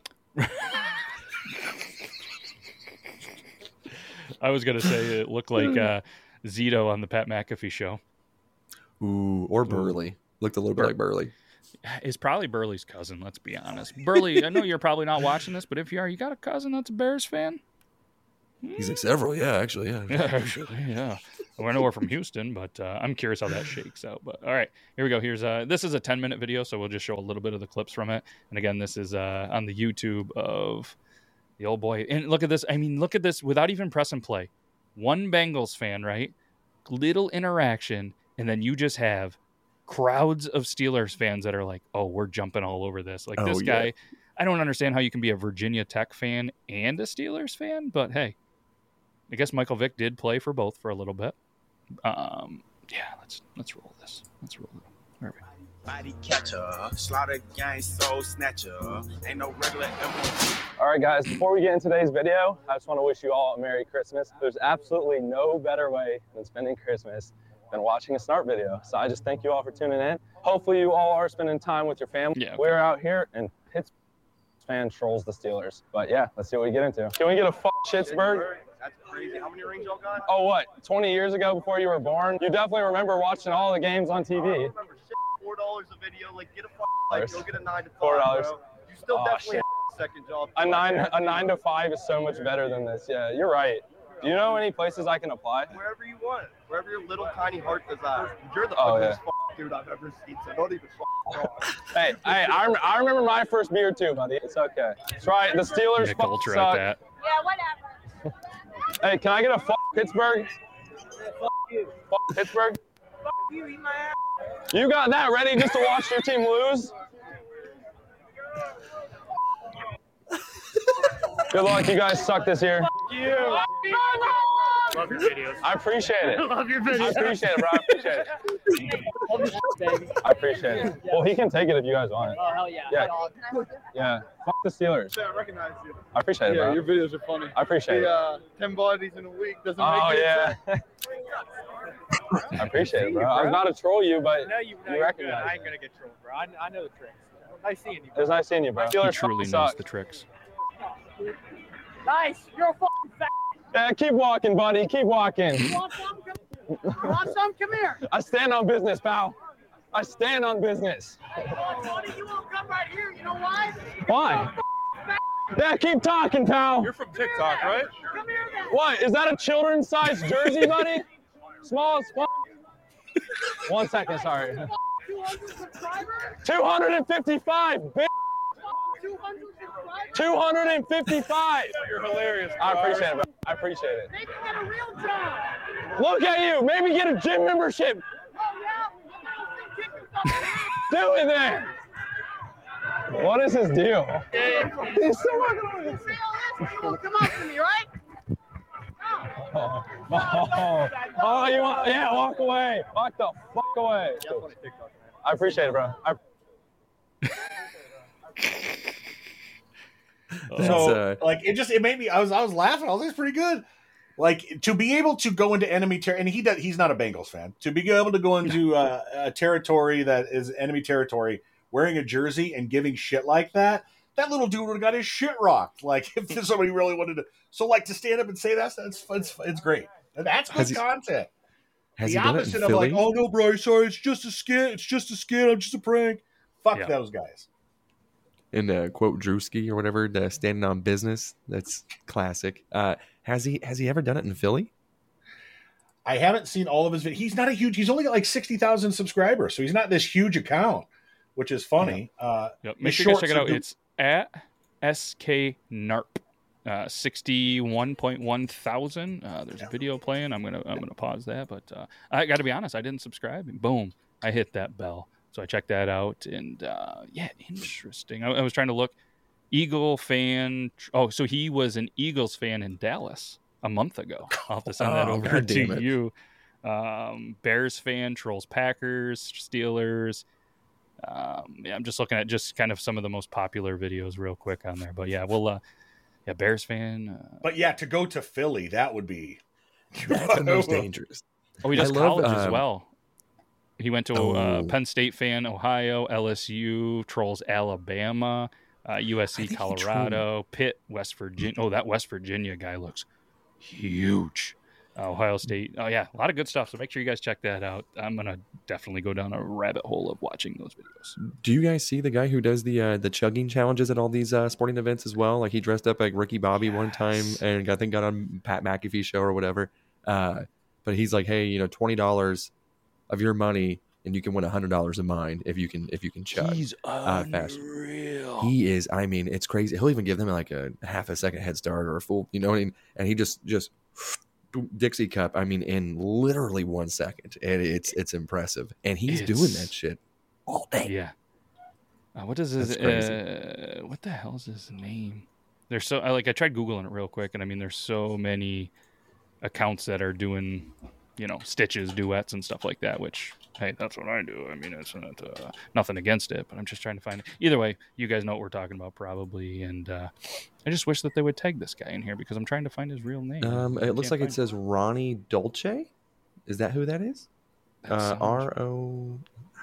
I was gonna say it looked like uh, Zito on the Pat McAfee show. Ooh, or Burley. Looked a little bit Bur- like Burley. Is probably Burley's cousin, let's be honest. Burley, I know you're probably not watching this, but if you are, you got a cousin that's a Bears fan? He's like several, yeah, actually, yeah. Yeah, actually, yeah. Well, I know we're from Houston, but uh, I'm curious how that shakes out. But all right, here we go. Here's uh, this is a ten minute video, so we'll just show a little bit of the clips from it. And again, this is uh, on the YouTube of the old boy. And look at this. I mean, look at this without even pressing play. One Bengals fan, right? Little interaction, and then you just have crowds of Steelers fans that are like, oh, we're jumping all over this. Like, oh, this guy, yeah. I don't understand how you can be a Virginia Tech fan and a Steelers fan, but hey, I guess Michael Vick did play for both for a little bit. Um, yeah, let's let's roll this. Let's roll it. There we go. Body catcher, slaughter gang soul snatcher, ain't no regular M O T. All right, guys, before we get into today's video, I just want to wish you all a Merry Christmas. There's absolutely no better way than spending Christmas than watching a Snart video. So I just thank you all for tuning in. Hopefully you all are spending time with your family. Yeah, okay. We're out here and Pittsburgh fan trolls the Steelers. But yeah, let's see what we get into. Can we get a fuck Pittsburgh? That's crazy. How many rings y'all got? Oh, what? twenty years ago before you were born? You definitely remember watching all the games on T V. I don't remember shit. Four dollars a video. Like, get a fuck life. Go get a nine to five. Four dollars. You still Oh, definitely shit. have a second job. A nine, a nine to five is so much better than this. Yeah, you're right. Do you know any places I can apply? Wherever you want. Wherever your little tiny heart desires. You're the Oh, ugliest yeah. fuck dude I've ever seen. So don't even fuck talk. Hey, hey, I, rem- I remember my first beer too, buddy. It's okay. That's right. The Steelers Nick fuck Ultra suck. at that. Yeah, whatever. Hey, can I get a fuck Pittsburgh? Fuck you. Fuck Pittsburgh? Fuck you, eat my ass. You got that ready just to watch your team lose? Good luck. You guys suck this year. You. Love your videos. I appreciate it. Love your I videos. appreciate it, bro. I appreciate it. I appreciate it. Well, he can take it if you guys want it. Oh, hell yeah. Yeah. Dog. Yeah. Fuck the Steelers. I recognize you. I appreciate it, Yeah, bro. your videos are funny. I appreciate The, it. uh, ten bodies in a week doesn't Oh, make yeah. sense. I appreciate it, bro. I was about to troll you, but No, you, no, you you're recognize good. I it. ain't gonna get trolled, bro. I, I know the tricks. Nice seeing you. It was nice seeing you, bro. He Steelers truly fucking knows suck. the tricks. Nice. You're a fucking fat. Yeah, keep walking, buddy. Keep walking. You want some? Come, you want some? Come here. I stand on business, pal. I stand on business. Oh, buddy, you won't come right here. You know why? Why? Yeah, keep talking, pal. You're from TikTok, right? Come here, then. What? Is that a children's-sized jersey, buddy? Small as fuck. One second, sorry. two hundred subscribers? two hundred fifty-five, bitch. two hundred subscribers? two hundred fifty-five. You're hilarious. I appreciate it, bro. I appreciate it. Maybe get a real job. Look at you. Maybe get a gym membership. Oh, yeah? Do it then. What is his deal? He's so Realistic. You won't come up to me, right? Oh, oh, oh, you want? Yeah, walk away. Walk the fuck away. I appreciate it, bro. I... So, uh, like, it just it made me. I was I was laughing. I was like, it's pretty good. Like, to be able to go into enemy territory, and he does, he's not a Bengals fan. To be able to go into uh, a territory that is enemy territory, wearing a jersey and giving shit like that, that little dude would have got his shit rocked. Like, if somebody really wanted to. So, like, to stand up and say that, that's it's, it's great. And that's good Has he- content. Has The he done it in opposite of like, Philly? oh no, bro, sorry, it's just a skit. It's just a skit. I'm just a prank. Fuck Yeah. those guys. In uh, quote Drewski or whatever, the standing on business. That's classic. Uh, has he has he ever done it in Philly? I haven't seen all of his videos. He's not a huge. He's only got like sixty thousand subscribers, so he's not this huge account, which is funny. Uh, Yep. his Make sure you guys check shorts it are out. do- It's at S K Narp. Uh, sixty-one point one thousand. Uh, there's a video playing. I'm gonna I'm gonna pause that, but uh, I got to be honest. I didn't subscribe, and boom, I hit that bell. So I checked that out, and uh, yeah, interesting. I, I was trying to look. Eagle fan. Oh, so he was an Eagles fan in Dallas a month ago. I'll have to send that Oh, over God damn to it. you. Um, Bears fan, trolls Packers, Steelers. Um, yeah, I'm just looking at just kind of some of the most popular videos real quick on there. But yeah, we'll. Uh, yeah, Bears fan. Uh, But yeah, to go to Philly, that would be. That's the most dangerous. oh, he does I love, college as um, well. He went to uh, Oh. Penn State fan, Ohio, L S U, trolls Alabama, uh, U S C, think he Colorado, Pitt, West Virginia. Oh, that West Virginia guy looks huge. Uh, Ohio State. Oh, yeah, a lot of good stuff. So make sure you guys check that out. I'm going to definitely go down a rabbit hole of watching those videos. Do you guys see the guy who does the uh, the chugging challenges at all these uh, sporting events as well? Like he dressed up like Ricky Bobby one time and I think got on Pat McAfee show or whatever. Uh, but he's like, hey, you know, twenty dollars of your money and you can win one hundred dollars of mine if you can if you can chug. He's uh, fast. unreal. He is. I mean, it's crazy. He'll even give them like a half a second head start or a full, you know what I mean? And he just just Dixie cup. I mean, in literally one second, and it's it's impressive. And he's It's- doing that shit all day. Yeah. Uh, what is his? That's crazy. Uh, what the hell is his name? There's so I like I tried googling it real quick, and I mean, there's so many accounts that are doing, you know, stitches, duets, and stuff like that. Which, hey, that's what I do. I mean, it's not uh, nothing against it, but I'm just trying to find it. Either way, you guys know what we're talking about probably, and uh, I just wish that they would tag this guy in here because I'm trying to find his real name. Um, I it looks can't like it find says Ronnie Dolce. Is that who that is? That Uh, sounds- R O.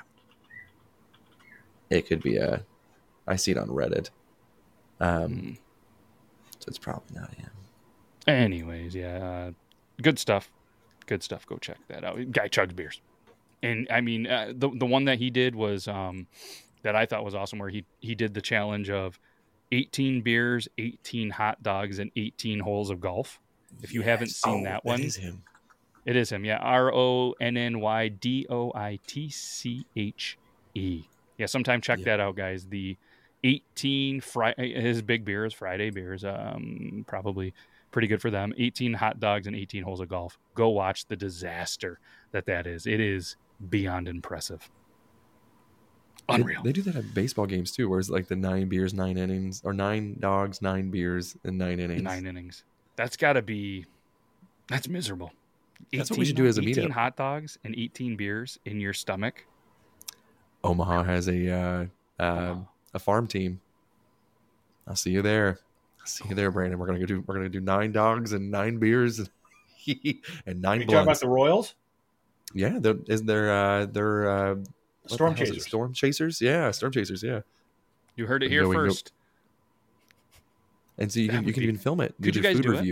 It could be a. I see it on Reddit. Um, Hmm. so it's probably not him. Anyways, yeah, uh, good stuff. Good stuff. Go check that out. Guy chugs beers, and I mean, uh, the the one that he did was um, that I thought was awesome, where he he did the challenge of eighteen beers, eighteen hot dogs, and eighteen holes of golf. If you haven't seen Oh, that one, is him. it is him. Yeah, R O N N Y D O I T C H E. Yeah, sometime check that out, guys. The eighteen Friday, his big beers, Friday beers, um, probably pretty good for them. eighteen hot dogs and eighteen holes of golf. Go watch the disaster that that is. It is beyond impressive. They- Unreal. They, do that at baseball games too, where it's like the nine beers, nine innings, or nine dogs, nine beers, and nine innings. Nine innings. That's got to be. That's miserable. That's what we should do as a eighteen meetup. hot dogs and eighteen beers in your stomach. Omaha has a uh, uh, a farm team. I'll see you there. I'll see you there, Brandon. We're gonna go do. We're gonna do nine dogs and nine beers and nine You talking about blunts. the Royals? Yeah, they're, is there uh, they're uh, what the Storm hell is it? Chasers. Storm chasers. Yeah, storm chasers. Yeah. You heard it We here go- we go- first. And so you That can you would can be- even film it. Could you do guys food do it? reviews.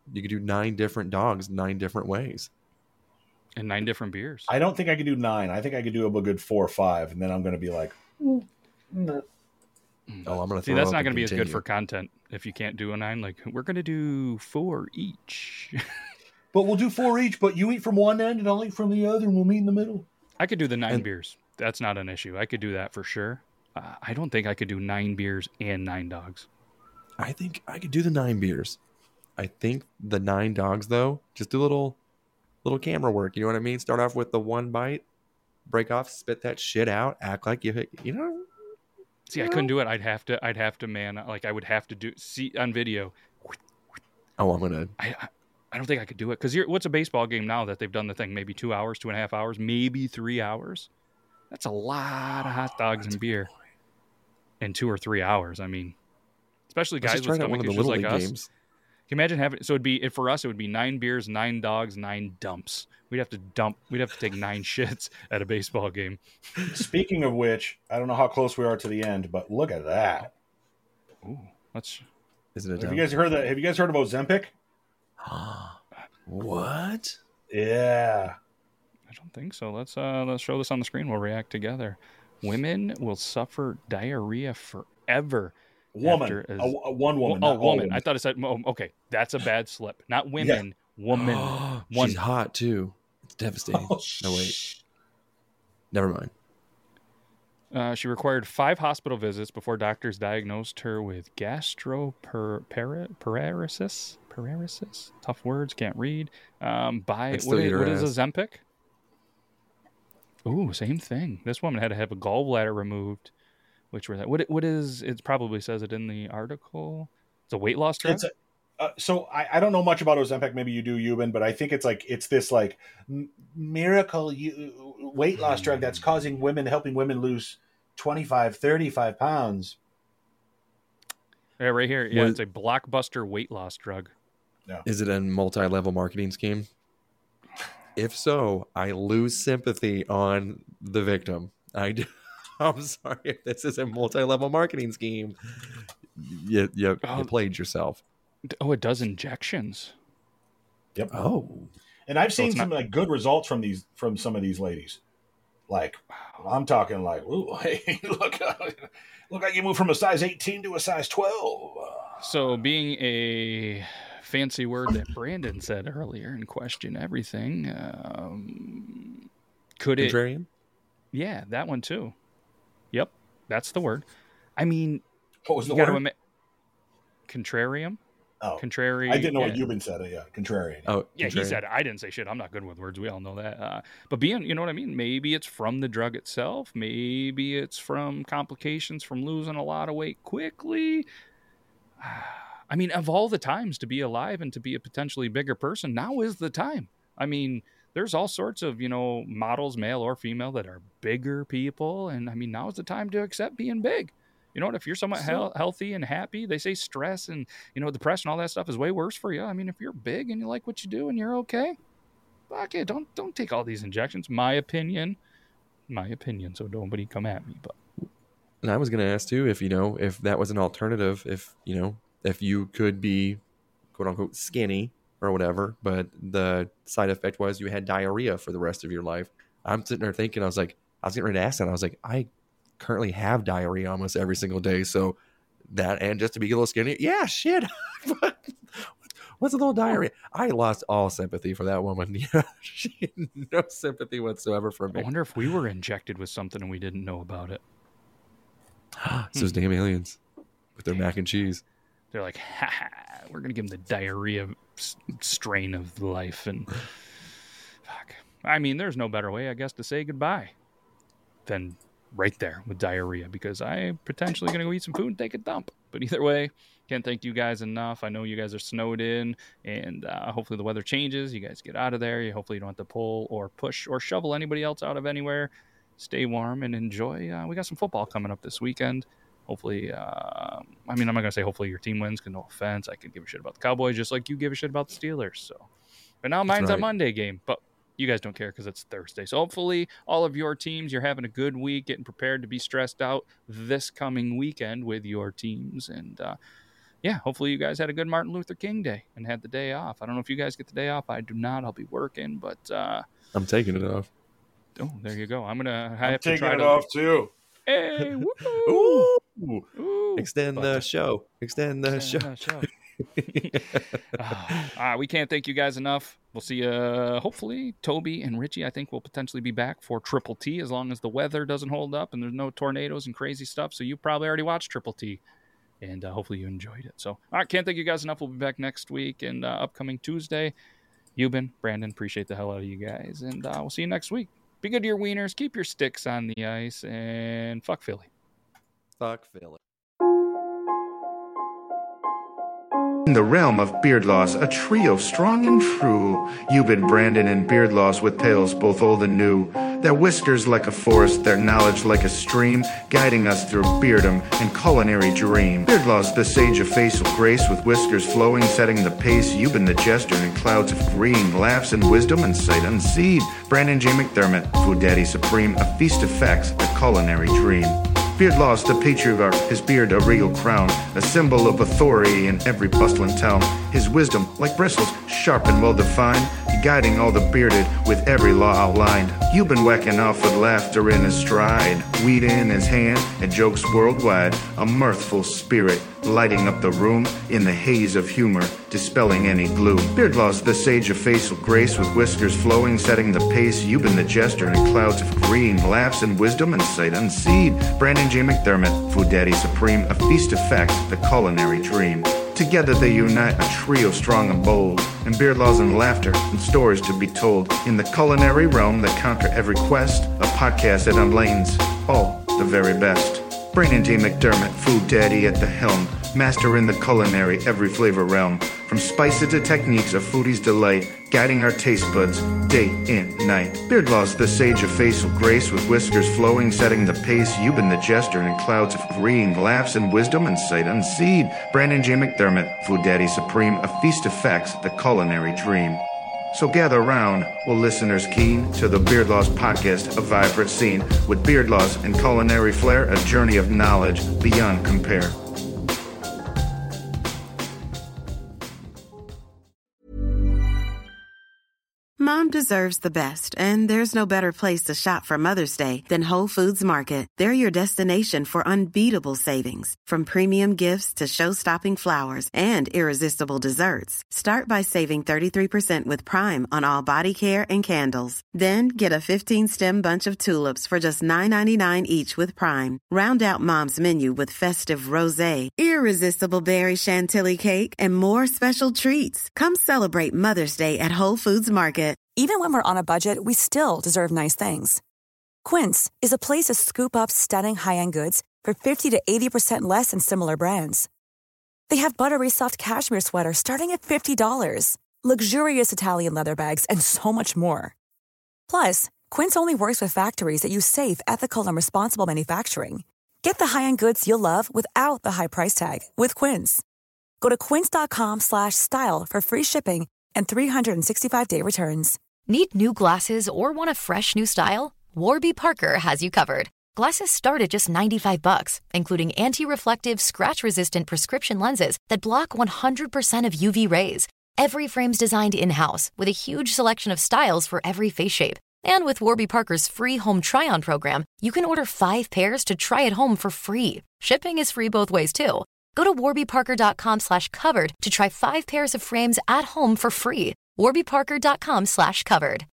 You could do nine different dogs, nine different ways. And nine different beers. I don't think I could do nine. I think I could do a good four or five, and then I'm going to be like, mm, no. Oh, I'm going to See, that's not going to be as good for content if you can't do a nine. Like, we're going to do four each. But we'll do four each, but you eat from one end and I'll eat from the other, and we'll meet in the middle. I could do the nine And- beers. That's not an issue. I could do that for sure. Uh, I don't think I could do nine beers and nine dogs. I think I could do the nine beers. I think the nine dogs, though, just do a little, little camera work. You know what I mean? Start off with the one bite, break off, spit that shit out, act like you, you know. See, I couldn't do it. I'd have to. I'd have to, man. Like, I would have to do see on video. Oh, I'm gonna. I, I, I don't think I could do it because what's a baseball game now that they've done the thing? Maybe two hours, two and a half hours, maybe three hours. That's a lot of hot dogs and beer in two or three hours. I mean, especially Let's guys just try with that one stomach of the issues Little like League us. games. Can you imagine having? So it'd be for us. It would be nine beers, nine dogs, nine dumps. We'd have to dump. We'd have to take nine shits at a baseball game. Speaking of which, I don't know how close we are to the end, but look at that. Ooh, let's. Is it a Have dump? you guys heard that? Have you guys heard about Ozempic? What? Yeah. I don't think so. Let's uh let's show this on the screen. We'll react together. Women will suffer diarrhea forever. Woman. after A, a- a one woman. Oh, not all woman. women. I thought it said. Oh, okay, that's a bad slip. Not women. Woman. One. She's hot too. It's devastating. Oh, no wait. Never mind. Uh, she required five hospital visits before doctors diagnosed her with gastroparesis. Paresis? Tough words, can't read. Um, by Let's what, still is, eat her what is ass. Ozempic? Ooh, same thing. This woman had to have a gallbladder removed. Which were that? What? What is? It probably says it in the article. It's a weight loss drug. It's a, uh, so I, I don't know much about Ozempic. Maybe you do, Euban, but I think it's like it's this like m- miracle you, weight loss drug that's causing women, helping women lose twenty-five, thirty-five pounds. Yeah, right here. Yeah, Was- it's a blockbuster weight loss drug. Is it a multi-level marketing scheme? If so, I lose sympathy on the victim. I do. I'm sorry if this is a multi-level marketing scheme. You, you, Oh. you played yourself. Oh, it does injections. Yep. Oh, And I've seen it's some not- like good results from these from some of these ladies. Like I'm talking like, ooh, hey, look, uh, look like you moved from a size eighteen to a size twelve. So, being a fancy word that Brandon said earlier and question everything, um, could it? contrarian? Yeah, that one too. Yep, that's the word. I mean, What was you the gotta word? admit- contrarium. Oh, Contrary. I didn't know what yeah. Euban said it. Yeah, contrarian. Oh, Yeah, he contrarian. said it. I didn't say shit. I'm not good with words. We all know that. Uh, but being, you know what I mean? Maybe it's from the drug itself. Maybe it's from complications from losing a lot of weight quickly. I mean, of all the times to be alive and to be a potentially bigger person, now is the time. I mean, there's all sorts of, you know, models, male or female, that are bigger people. And I mean, now is the time to accept being big. You know what? If you're somewhat So- he- healthy and happy, they say stress and, you know, depression, all that stuff is way worse for you. I mean, if you're big and you like what you do and you're okay, fuck it. Don't, don't take all these injections. My opinion, my opinion. So nobody come at me, but And I was going to ask too, if you know, if that was an alternative, if you know, if you could be quote unquote skinny or whatever, but the side effect was you had diarrhea for the rest of your life. I'm sitting there thinking, I was like, I was getting ready to ask that. I was like, I currently have diarrhea almost every single day. So that, and just to be a little skinny, yeah, shit. What's a little diarrhea? I lost all sympathy for that woman. Yeah, she had no sympathy whatsoever for I me. wonder if we were injected with something and we didn't know about it. It's those damn aliens with their mac and cheese. They're like, ha ha, we're going to give them the diarrhea s- strain of life. And fuck. I mean, there's no better way, I guess, to say goodbye than right there with diarrhea, because I'm potentially going to go eat some food and take a dump. But either way, can't thank you guys enough. I know you guys are snowed in, and uh, hopefully the weather changes. You guys get out of there. You hopefully you don't have to pull or push or shovel anybody else out of anywhere. Stay warm and enjoy. Uh, we got some football coming up this weekend. Hopefully, uh, I mean, I'm not going to say hopefully your team wins, because no offense, I could give a shit about the Cowboys just like you give a shit about the Steelers. So, but now mine's a right. Monday game, but you guys don't care because it's Thursday. So hopefully all of your teams, you're having a good week, getting prepared to be stressed out this coming weekend with your teams. And uh, yeah, hopefully you guys had a good Martin Luther King Day and had the day off. I don't know if you guys get the day off. I do not. I'll be working, but uh, I'm taking it off. Oh, there you go. I'm gonna. I I'm have to taking try it to... off too. Hey, woo! Ooh. Ooh. Extend the show. Extend the show. Extend the show. uh, uh, we can't thank you guys enough. We'll see you. Uh, hopefully, Toby and Richie, I think, will potentially be back for Triple T as long as the weather doesn't hold up and there's no tornadoes and crazy stuff. So you probably already watched Triple T, and uh, hopefully you enjoyed it. So, all right, can't thank you guys enough. We'll be back next week and uh, upcoming Tuesday. Euban, Brandon, appreciate the hell out of you guys, and uh, we'll see you next week. Be good to your wieners, keep your sticks on the ice, and fuck Philly. Fuck Philly. In the realm of beard loss, a trio strong and true. Euban, Brandon, and beard loss with tales both old and new. Their whiskers like a forest, their knowledge like a stream, guiding us through beardom and culinary dream. Beard loss, the sage of facial grace, with whiskers flowing, setting the pace. Euban, the jester in clouds of green, laughs and wisdom and sight unseen. Brandon J. McDermott, food daddy supreme, a feast of facts, a culinary dream. Beard lost the patriarch, his beard a regal crown, a symbol of authority in every bustling town. His wisdom, like bristles, sharp and well-defined, guiding all the bearded with every law outlined. You've been whacking off with laughter in his stride, weed in his hand, and jokes worldwide. A mirthful spirit, lighting up the room in the haze of humor, dispelling any gloom. Beard lost the sage of facial grace, with whiskers flowing, setting the pace. You've been the jester in clouds of green, laughs and wisdom and sight unseen. Brandon J. McDermott, food daddy supreme, a feast of facts, the culinary dream. Together they unite, a trio strong and bold, and beard laws and laughter and stories to be told. In the culinary realm that conquer every quest, a podcast that unlanes all the very best. Brandon J. McDermott, food daddy at the helm, master in the culinary every flavor realm. From spices to techniques of foodie's delight, guiding our taste buds day and night. Beard lost the sage of facial grace, with whiskers flowing, setting the pace. You've been the jester in clouds of green, laughs and wisdom and sight unseen. Brandon J. McDermott, food daddy supreme, a feast of facts, the culinary dream. So gather round, will listeners keen, to the Beard Laws podcast, a vibrant scene. With beard laws and culinary flair, a journey of knowledge beyond compare. Mom deserves the best, and there's no better place to shop for Mother's Day than Whole Foods Market. They're your destination for unbeatable savings, from premium gifts to show-stopping flowers and irresistible desserts. Start by saving thirty-three percent with Prime on all body care and candles. Then get a fifteen-stem bunch of tulips for just nine ninety-nine each with Prime. Round out Mom's menu with festive rosé, irresistible berry chantilly cake, and more special treats. Come celebrate Mother's Day at Whole Foods Market. Even when we're on a budget, we still deserve nice things. Quince is a place to scoop up stunning high-end goods for fifty to eighty percent less than similar brands. They have buttery soft cashmere sweaters starting at fifty dollars, luxurious Italian leather bags, and so much more. Plus, Quince only works with factories that use safe, ethical, and responsible manufacturing. Get the high-end goods you'll love without the high price tag with Quince. Go to quince.com slash style for free shipping and three sixty-five day returns. Need new glasses or want a fresh new style? Warby Parker has you covered. Glasses start at just ninety-five bucks, including anti-reflective, scratch-resistant prescription lenses that block one hundred percent of U V rays. Every frame's designed in-house with a huge selection of styles for every face shape. And with Warby Parker's free home try-on program, you can order five pairs to try at home for free. Shipping is free both ways, too. Go to warbyparker.com slash covered to try five pairs of frames at home for free. warbyparker.com slash covered.